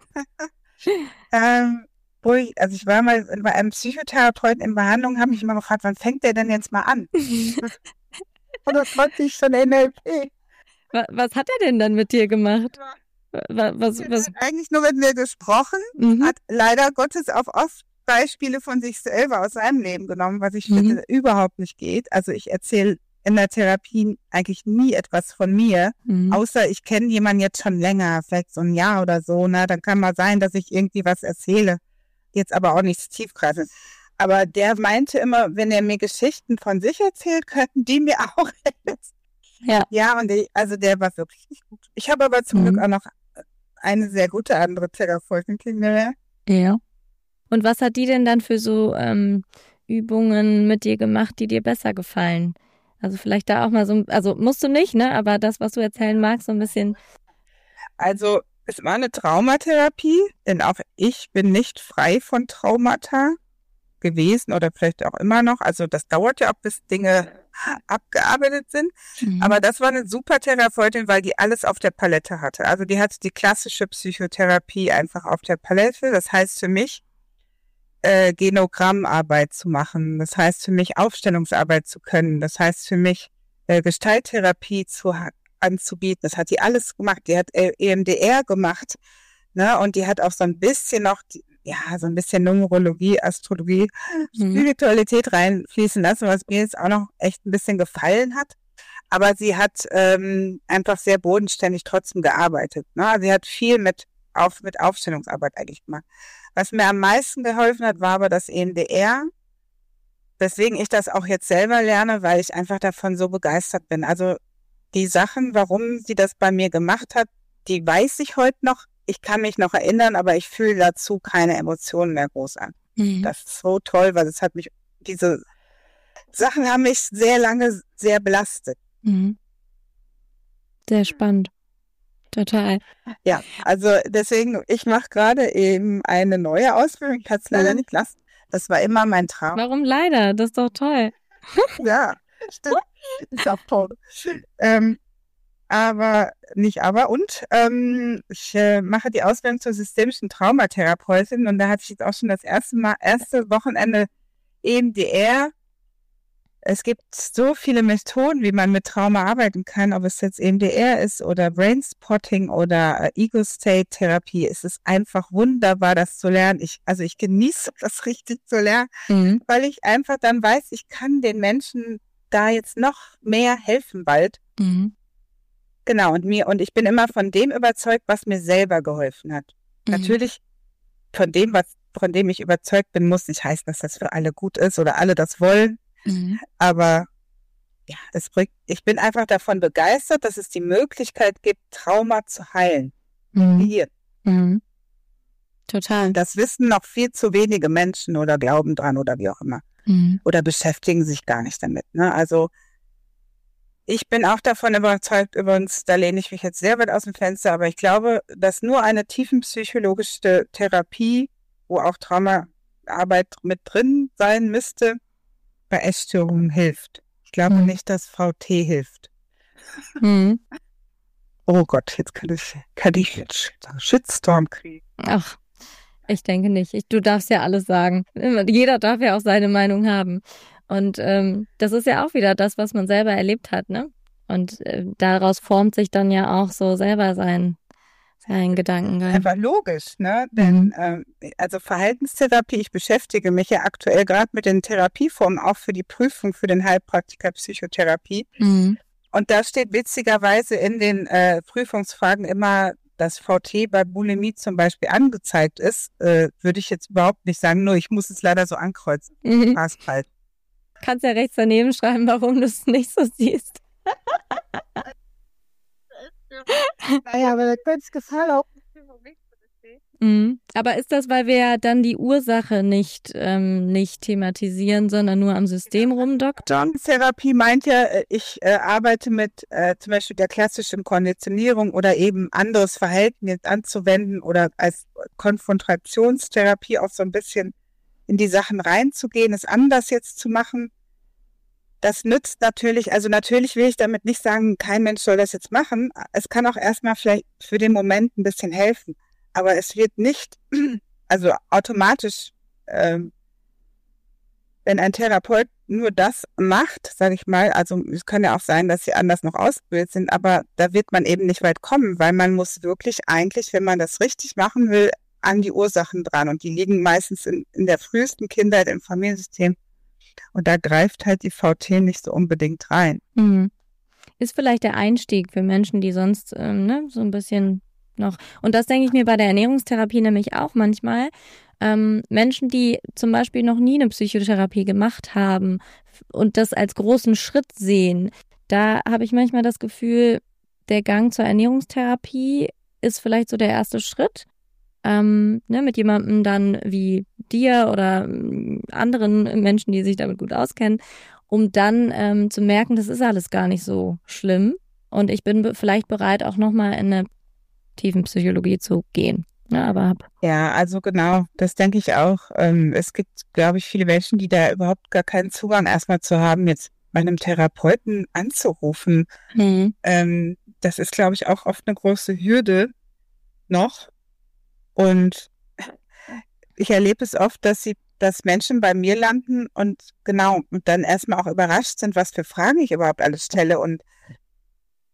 ähm, wo ich, also ich war mal bei einem Psychotherapeuten in Behandlung, habe mich immer gefragt, wann fängt der denn jetzt mal an? Und das konnte ich schon N L P. Was, was hat er denn dann mit dir gemacht? Was, was, er was? hat eigentlich nur mit mir gesprochen, mhm. hat leider Gottes auf oft Beispiele von sich selber aus seinem Leben genommen, was ich mhm. finde überhaupt nicht geht. Also ich erzähle in der Therapie eigentlich nie etwas von mir, mhm. außer ich kenne jemanden jetzt schon länger, vielleicht so ein Jahr oder so, ne? Dann kann mal sein, dass ich irgendwie was erzähle, jetzt aber auch nichts tiefgreifendes. Aber der meinte immer, wenn er mir Geschichten von sich erzählt, könnten die mir auch erzählen. Ja. Ja, und ich, also der war wirklich nicht gut. Ich habe aber zum mhm. Glück auch noch eine sehr gute andere Therapeutin kennengelernt. Ja. Und was hat die denn dann für so ähm, Übungen mit dir gemacht, die dir besser gefallen? Also vielleicht da auch mal so, also musst du nicht, ne? Aber das, was du erzählen magst, so ein bisschen. Also es war eine Traumatherapie, denn auch ich bin nicht frei von Traumata gewesen oder vielleicht auch immer noch. Also das dauert ja auch, bis Dinge abgearbeitet sind. Mhm. Aber das war eine super Therapeutin, weil die alles auf der Palette hatte. Also die hatte die klassische Psychotherapie einfach auf der Palette. Das heißt für mich, äh, Genogrammarbeit zu machen. Das heißt für mich, Aufstellungsarbeit zu können. Das heißt für mich, äh, Gestalttherapie zu ha- anzubieten. Das hat die alles gemacht. Die hat E M D R gemacht, ne? Und die hat auch so ein bisschen noch, die, ja, so ein bisschen Numerologie, Astrologie, mhm. Spiritualität reinfließen lassen, was mir jetzt auch noch echt ein bisschen gefallen hat. Aber sie hat ähm, einfach sehr bodenständig trotzdem gearbeitet. Ne? Also sie hat viel mit, auf, mit Aufstellungsarbeit eigentlich gemacht. Was mir am meisten geholfen hat, war aber das E M D R, weswegen ich das auch jetzt selber lerne, weil ich einfach davon so begeistert bin. Also die Sachen, warum sie das bei mir gemacht hat, die weiß ich heute noch. Ich kann mich noch erinnern, aber ich fühle dazu keine Emotionen mehr groß an. Mhm. Das ist so toll, weil es hat mich, diese Sachen haben mich sehr lange sehr belastet. Mhm. Sehr spannend. Total. Ja, also deswegen, ich mache gerade eben eine neue Ausbildung. Ich kann es leider nicht lassen. Das war immer mein Traum. Warum leider? Das ist doch toll. Ja, stimmt. Ist auch toll. Ähm, aber, nicht aber, und ähm, ich äh, mache die Ausbildung zur systemischen Traumatherapeutin und da hatte ich jetzt auch schon das erste Mal, erste Wochenende E M D R. Es gibt so viele Methoden, wie man mit Trauma arbeiten kann, ob es jetzt E M D R ist oder Brainspotting oder äh, Ego-State-Therapie. Es ist einfach wunderbar, das zu lernen. Ich, also ich genieße das richtig zu lernen, mhm. weil ich einfach dann weiß, ich kann den Menschen da jetzt noch mehr helfen bald. Mhm. Genau, und mir, und ich bin immer von dem überzeugt, was mir selber geholfen hat. Mhm. Natürlich von dem, was, von dem ich überzeugt bin, muss nicht heißen, dass das für alle gut ist oder alle das wollen. Mhm. Aber ja, es bringt, ich bin einfach davon begeistert, dass es die Möglichkeit gibt, Trauma zu heilen. Mhm. Hier. Mhm. Total. Das wissen noch viel zu wenige Menschen oder glauben dran oder wie auch immer. Mhm. Oder beschäftigen sich gar nicht damit. Ne? Also ich bin auch davon überzeugt, übrigens, da lehne ich mich jetzt sehr weit aus dem Fenster, aber ich glaube, dass nur eine tiefenpsychologische Therapie, wo auch Traumaarbeit mit drin sein müsste, bei Essstörungen hilft. Ich glaube mhm. nicht, dass V T hilft. Mhm. Oh Gott, jetzt kann ich, kann ich jetzt Shitstorm kriegen. Ach, ich denke nicht. Ich, du darfst ja alles sagen. Jeder darf ja auch seine Meinung haben. Und ähm, das ist ja auch wieder das, was man selber erlebt hat, ne? Und äh, daraus formt sich dann ja auch so selber sein, sein Gedankengang. Einfach logisch, ne? Denn ähm, also Verhaltenstherapie, ich beschäftige mich ja aktuell gerade mit den Therapieformen, auch für die Prüfung für den Heilpraktiker Psychotherapie. Mhm. Und da steht witzigerweise in den äh, Prüfungsfragen immer, dass V T bei Bulimie zum Beispiel angezeigt ist. Äh, würde ich jetzt überhaupt nicht sagen, nur ich muss es leider so ankreuzen. Mhm. Passt halt. Kannst ja rechts daneben schreiben, warum du es nicht so siehst. Naja, aber da könnte es gefallen auch. Mhm. Aber ist das, weil wir ja dann die Ursache nicht, ähm, nicht thematisieren, sondern nur am System rumdoktern? Therapie meint ja, ich äh, arbeite mit äh, zum Beispiel der klassischen Konditionierung oder eben anderes Verhalten jetzt anzuwenden oder als Konfrontationstherapie auch so ein bisschen in die Sachen reinzugehen, es anders jetzt zu machen. Das nützt natürlich, also natürlich will ich damit nicht sagen, kein Mensch soll das jetzt machen. Es kann auch erstmal vielleicht für den Moment ein bisschen helfen. Aber es wird nicht, also automatisch, ähm, wenn ein Therapeut nur das macht, sage ich mal, also es kann ja auch sein, dass sie anders noch ausgebildet sind, aber da wird man eben nicht weit kommen, weil man muss wirklich eigentlich, wenn man das richtig machen will, an die Ursachen dran. Und die liegen meistens in, in der frühesten Kindheit im Familiensystem. Und da greift halt die V T nicht so unbedingt rein. Mhm. Ist vielleicht der Einstieg für Menschen, die sonst ähm, ne, so ein bisschen noch, und das denke ich mir bei der Ernährungstherapie nämlich auch manchmal, ähm, Menschen, die zum Beispiel noch nie eine Psychotherapie gemacht haben und das als großen Schritt sehen, da habe ich manchmal das Gefühl, der Gang zur Ernährungstherapie ist vielleicht so der erste Schritt. Ähm, ne, mit jemandem dann wie dir oder ähm, anderen Menschen, die sich damit gut auskennen, um dann ähm, zu merken, das ist alles gar nicht so schlimm und ich bin be- vielleicht bereit, auch nochmal in eine tiefen Psychologie zu gehen. Ja, aber hab. Ja, also genau, das denke ich auch. Ähm, es gibt, glaube ich, viele Menschen, die da überhaupt gar keinen Zugang erstmal zu haben, jetzt bei einem Therapeuten anzurufen. Mhm. Ähm, das ist, glaube ich, auch oft eine große Hürde noch. Und ich erlebe es oft, dass sie, dass Menschen bei mir landen und genau, und dann erstmal auch überrascht sind, was für Fragen ich überhaupt alles stelle. Und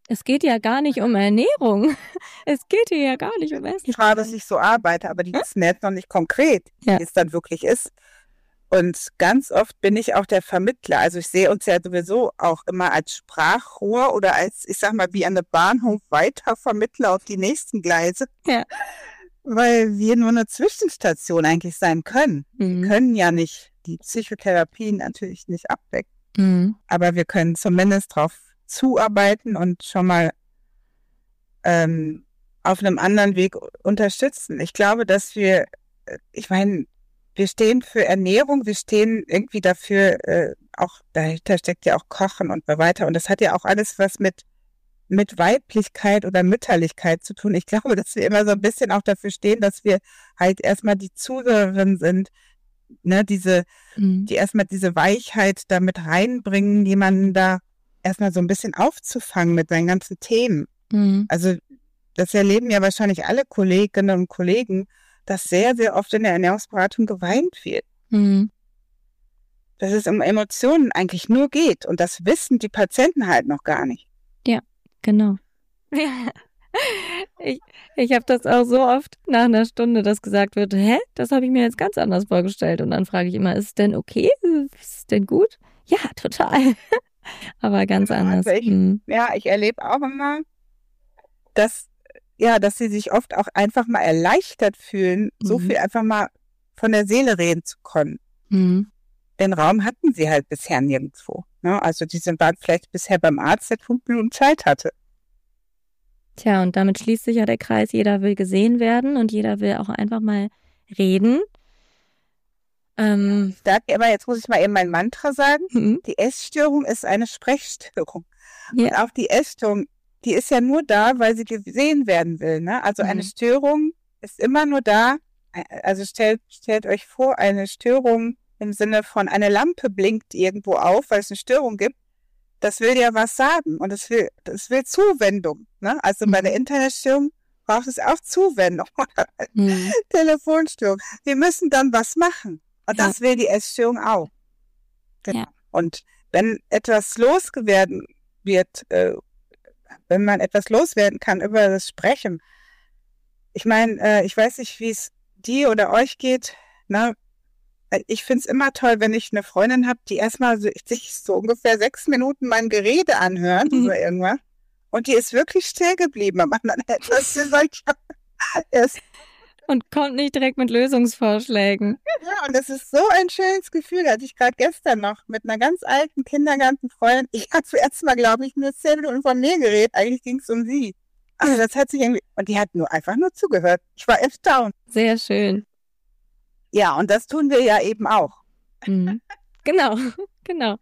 Es geht ja gar nicht um Ernährung. Es geht hier ja gar nicht um Essen. Ich frage, dass ich so arbeite, aber die wissen jetzt noch nicht konkret, Ja. wie es dann wirklich ist. Und ganz oft bin ich auch der Vermittler. Also ich sehe uns ja sowieso auch immer als Sprachrohr oder als, ich sag mal, wie an der Bahnhof Weitervermittler auf die nächsten Gleise. Ja. Weil wir nur eine Zwischenstation eigentlich sein können. Wir Mhm. können ja nicht die Psychotherapie natürlich nicht abdecken. Mhm. Aber wir können zumindest darauf zuarbeiten und schon mal ähm, auf einem anderen Weg unterstützen. Ich glaube, dass wir, äh, ich meine, wir stehen für Ernährung, wir stehen irgendwie dafür, äh, auch dahinter steckt ja auch Kochen und so weiter. Und das hat ja auch alles was mit, mit Weiblichkeit oder Mütterlichkeit zu tun. Ich glaube, dass wir immer so ein bisschen auch dafür stehen, dass wir halt erstmal die Zuhörerin sind, ne, diese, Mhm. die erstmal diese Weichheit da mit reinbringen, jemanden da erstmal so ein bisschen aufzufangen mit seinen ganzen Themen. Mhm. Also das erleben ja wahrscheinlich alle Kolleginnen und Kollegen, dass sehr, sehr oft in der Ernährungsberatung geweint wird. Mhm. Dass es um Emotionen eigentlich nur geht. Und das wissen die Patienten halt noch gar nicht. Genau. Ja. Ich, ich habe das auch so oft nach einer Stunde, dass gesagt wird, hä, das habe ich mir jetzt ganz anders vorgestellt. Und dann frage ich immer, ist es denn okay? Ist es denn gut? Ja, total. Aber ganz Genau, anders. also ich- Mhm. Ja, ich erlebe auch immer, dass, ja, dass sie sich oft auch einfach mal erleichtert fühlen, so Mhm. viel einfach mal von der Seele reden zu können. Mhm. Den Raum hatten sie halt bisher nirgendwo. Ne? Also die sind waren vielleicht bisher beim Arzt, der fünf Minuten Zeit hatte. Tja, und damit schließt sich ja der Kreis, jeder will gesehen werden und jeder will auch einfach mal reden. Ähm, Da, aber jetzt muss ich mal eben mein Mantra sagen. mhm. Die Essstörung ist eine Sprechstörung. Ja. Und auch die Essstörung, die ist ja nur da, weil sie gesehen werden will. Ne? Also eine Mhm. Störung ist immer nur da. Also stellt, stellt euch vor, eine Störung im Sinne von eine Lampe blinkt irgendwo auf, weil es eine Störung gibt. Das will ja was sagen und es will, das will Zuwendung. Ne? Also bei Mhm. der Internetstörung braucht es auch Zuwendung oder Mhm. Telefonstörung. Wir müssen dann was machen. Und Ja. das will die Essstörung auch. Genau. Ja. Und wenn etwas losgewerden wird, äh, wenn man etwas loswerden kann über das Sprechen. Ich meine, äh, ich weiß nicht, wie es dir oder euch geht. Ne? Ich finde es immer toll, wenn ich eine Freundin habe, die erstmal so, sich so ungefähr sechs Minuten mein Gerede anhört Mhm. oder irgendwas. Und die ist wirklich still geblieben. Aber dann etwas gesagt, erst Und kommt nicht direkt mit Lösungsvorschlägen. Ja, und das ist so ein schönes Gefühl. Hatte ich gerade gestern noch mit einer ganz alten Kindergartenfreundin. Ich habe zuerst mal, glaube ich, nur zehn Minuten von mir geredet. Eigentlich ging es um sie. Also das hat sich irgendwie... Und die hat nur einfach nur zugehört. Ich war erstaunt. Sehr schön. Ja, und das tun wir ja eben auch. Mhm. Genau, genau.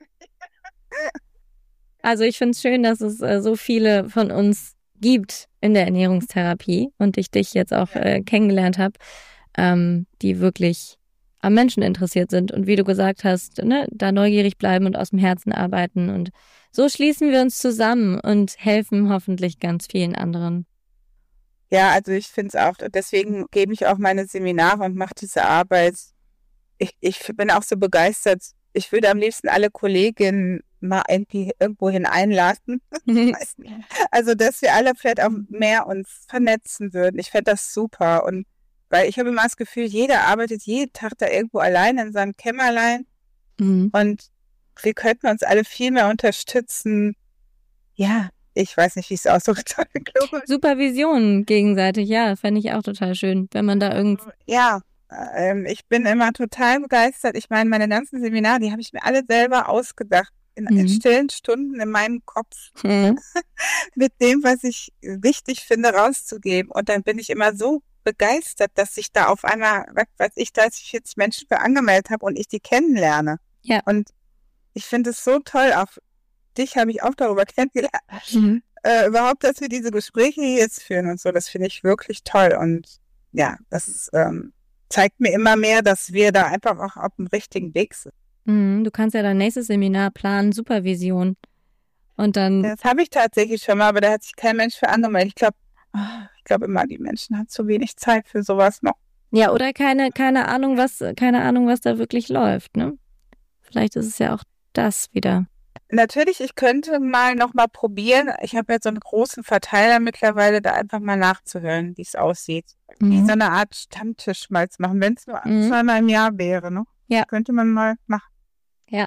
Also ich finde es schön, dass es äh, so viele von uns gibt in der Ernährungstherapie und ich dich jetzt auch äh, kennengelernt habe, ähm, die wirklich am Menschen interessiert sind und wie du gesagt hast, ne, da neugierig bleiben und aus dem Herzen arbeiten und so schließen wir uns zusammen und helfen hoffentlich ganz vielen anderen. Ja, also ich finde es auch, deswegen gebe ich auch meine Seminare und mache diese Arbeit. Ich, ich bin auch so begeistert. Ich würde am liebsten alle Kolleginnen mal irgendwie irgendwo hin einladen. Weiß nicht. Also, dass wir alle vielleicht auch mehr uns vernetzen würden. Ich fände das super. Und weil ich habe immer das Gefühl, jeder arbeitet jeden Tag da irgendwo allein in seinem Kämmerlein. Mhm. Und wir könnten uns alle viel mehr unterstützen. Ja, ich weiß nicht, wie ich es ausdrücken soll. Supervision gegenseitig, ja, fände ich auch total schön, wenn man da irgend... Ja, ähm, ich bin immer total begeistert. Ich meine, meine ganzen Seminare, die habe ich mir alle selber ausgedacht. In, in Mhm. stillen Stunden in meinem Kopf. Mhm. Mit dem, was ich wichtig finde, rauszugeben. Und dann bin ich immer so begeistert, dass ich da auf einmal, was weiß ich, dreißig, vierzig Menschen für angemeldet habe und ich die kennenlerne. Ja. Und ich finde es so toll, auch dich habe ich auch darüber kennengelernt, Mhm. äh, überhaupt, dass wir diese Gespräche hier jetzt führen und so, das finde ich wirklich toll. Und ja, das ähm, zeigt mir immer mehr, dass wir da einfach auch auf dem richtigen Weg sind. Mhm. Du kannst ja dein nächstes Seminar planen, Supervision. Und dann, Das habe ich tatsächlich schon mal, aber da hat sich kein Mensch für angemeldet. Ich glaube, ich glaube immer, die Menschen haben zu wenig Zeit für sowas noch. ja, oder keine, keine Ahnung, was, keine Ahnung, was da wirklich läuft, ne? Vielleicht ist es ja auch das wieder. Natürlich, ich könnte mal noch mal probieren. Ich habe jetzt so einen großen Verteiler mittlerweile, da einfach mal nachzuhören, wie es aussieht. Mhm. Wie so eine Art Stammtisch mal zu machen, wenn es nur Mhm. zweimal im Jahr wäre. Ne? Ja. Könnte man mal machen. Ja.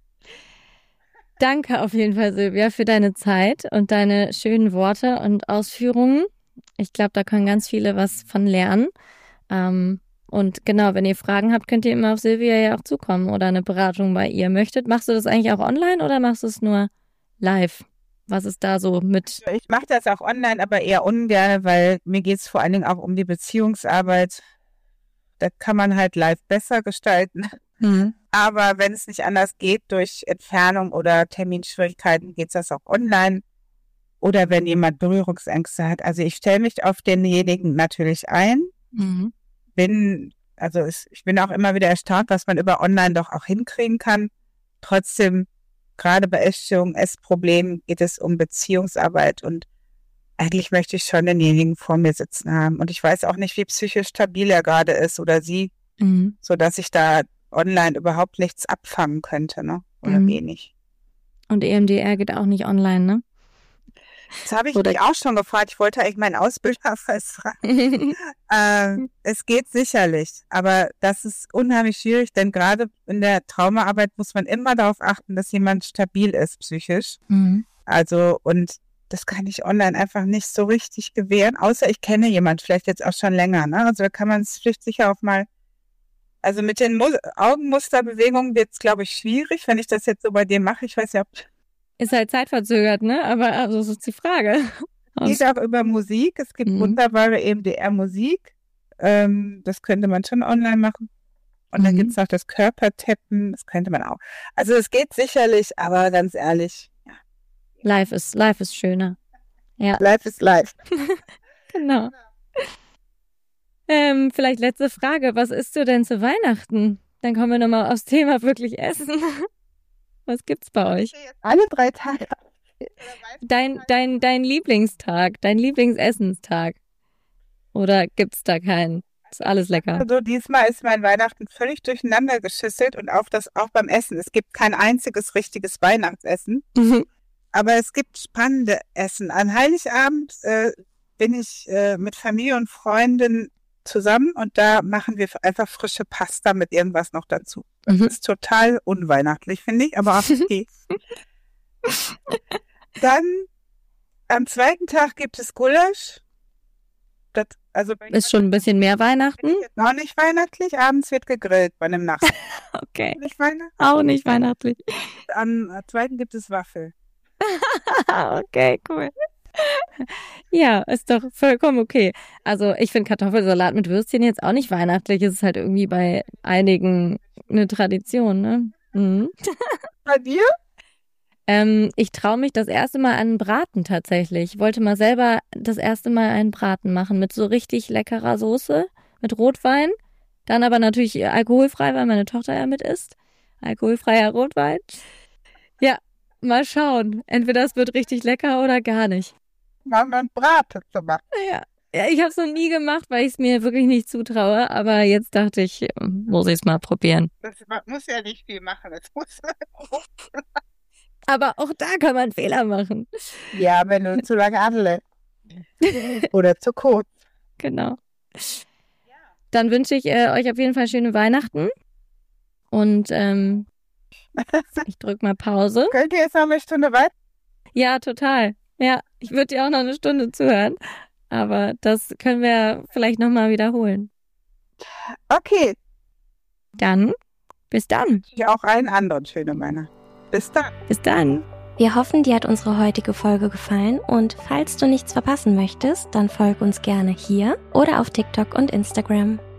Danke auf jeden Fall, Silvia, für deine Zeit und deine schönen Worte und Ausführungen. Ich glaube, da können ganz viele was von lernen. Ähm, und genau, wenn ihr Fragen habt, könnt ihr immer auf Silvia ja auch zukommen oder eine Beratung bei ihr möchtet. Machst du das eigentlich auch online oder machst du es nur live? Was ist da so mit? Ich mache das auch online, aber eher ungern, weil mir geht es vor allen Dingen auch um die Beziehungsarbeit. Da kann man halt live besser gestalten. Mhm. Aber wenn es nicht anders geht, durch Entfernung oder Terminschwierigkeiten, geht es das auch online. Oder wenn jemand Berührungsängste hat. Also ich stelle mich auf denjenigen natürlich ein. Mhm. Bin, also es, ich bin auch immer wieder erstaunt, was man über online doch auch hinkriegen kann. Trotzdem, gerade bei Essstörungen, Essproblemen geht es um Beziehungsarbeit und eigentlich möchte ich schon denjenigen vor mir sitzen haben. Und ich weiß auch nicht, wie psychisch stabil er gerade ist oder sie, Mhm. sodass ich da online überhaupt nichts abfangen könnte, ne? Oder Mhm. wenig. Und E M D R geht auch nicht online, ne? Das habe ich Oder- mich auch schon gefragt. Ich wollte eigentlich meinen Ausbilder fragen. äh, es geht sicherlich, aber das ist unheimlich schwierig, denn gerade in der Traumaarbeit muss man immer darauf achten, dass jemand stabil ist psychisch. Mhm. Also, und das kann ich online einfach nicht so richtig gewähren, außer ich kenne jemand, vielleicht jetzt auch schon länger. Ne? Also da kann man es vielleicht sicher auch mal, also mit den Mu- Augenmusterbewegungen wird es, glaube ich, schwierig, wenn ich das jetzt so bei dir mache. Ich weiß ja, ob Ist halt zeitverzögert, ne? Aber also, das ist die Frage. geht auch über Musik. Es gibt Mhm. wunderbare E M D R-Musik. Ähm, das könnte man schon online machen. Und dann Mhm. gibt es noch das Körpertappen. Das könnte man auch. Also es geht sicherlich, aber ganz ehrlich, Live ist, live ist schöner. Ja, live ist live. genau. Ähm, vielleicht letzte Frage. Was isst du denn zu Weihnachten? Dann kommen wir nochmal aufs Thema wirklich Essen. Was gibt's bei euch? Alle drei Tage. Dein, dein, dein Lieblingstag, dein Lieblingsessenstag. Oder gibt's da keinen? Ist alles lecker. Also diesmal ist mein Weihnachten völlig durcheinander geschüsselt und auch das auch beim Essen. Es gibt kein einziges richtiges Weihnachtsessen. Aber es gibt spannende Essen. An Heiligabend äh, bin ich äh, mit Familie und Freunden zusammen und da machen wir einfach frische Pasta mit irgendwas noch dazu. Das Mhm. ist total unweihnachtlich, finde ich, aber auch okay. Dann am zweiten Tag gibt es Gulasch. Das, also Ist schon ein bisschen mehr Weihnachten? noch nicht weihnachtlich. Abends wird gegrillt bei einem Nacht. Okay. Nicht Weihnachten. Auch nicht weihnachtlich. Am zweiten gibt es Waffel. Okay, cool. Ja, ist doch vollkommen okay. Also ich finde Kartoffelsalat mit Würstchen jetzt auch nicht weihnachtlich. Es ist halt irgendwie bei einigen eine Tradition, ne? Mhm. Bei dir? Ähm, ich traue mich das erste Mal an einen Braten tatsächlich. Ich wollte mal selber das erste Mal einen Braten machen mit so richtig leckerer Soße, mit Rotwein. Dann aber natürlich alkoholfrei, weil meine Tochter ja mit isst. Alkoholfreier Rotwein. Ja, mal schauen. Entweder es wird richtig lecker oder gar nicht. Machen wir einen Braten zu machen. Ja, ja ich habe es noch nie gemacht, weil ich es mir wirklich nicht zutraue. Aber jetzt dachte ich, muss ich es mal probieren. Das muss ja nicht viel machen. Das muss Aber auch da kann man Fehler machen. ja, wenn du zu lange anlässt. Oder zu kurz. Genau. Dann wünsche ich äh, euch auf jeden Fall schöne Weihnachten. Und ähm, ich drücke mal Pause. Könnt ihr jetzt noch eine Stunde weiter? Ja, total. Ja, ich würde dir auch noch eine Stunde zuhören. Aber das können wir vielleicht nochmal wiederholen. Okay. Dann, bis dann. Ich auch allen anderen schöne Weihnachten. Bis dann. Bis dann. Wir hoffen, dir hat unsere heutige Folge gefallen und falls du nichts verpassen möchtest, dann folg uns gerne hier oder auf TikTok und Instagram.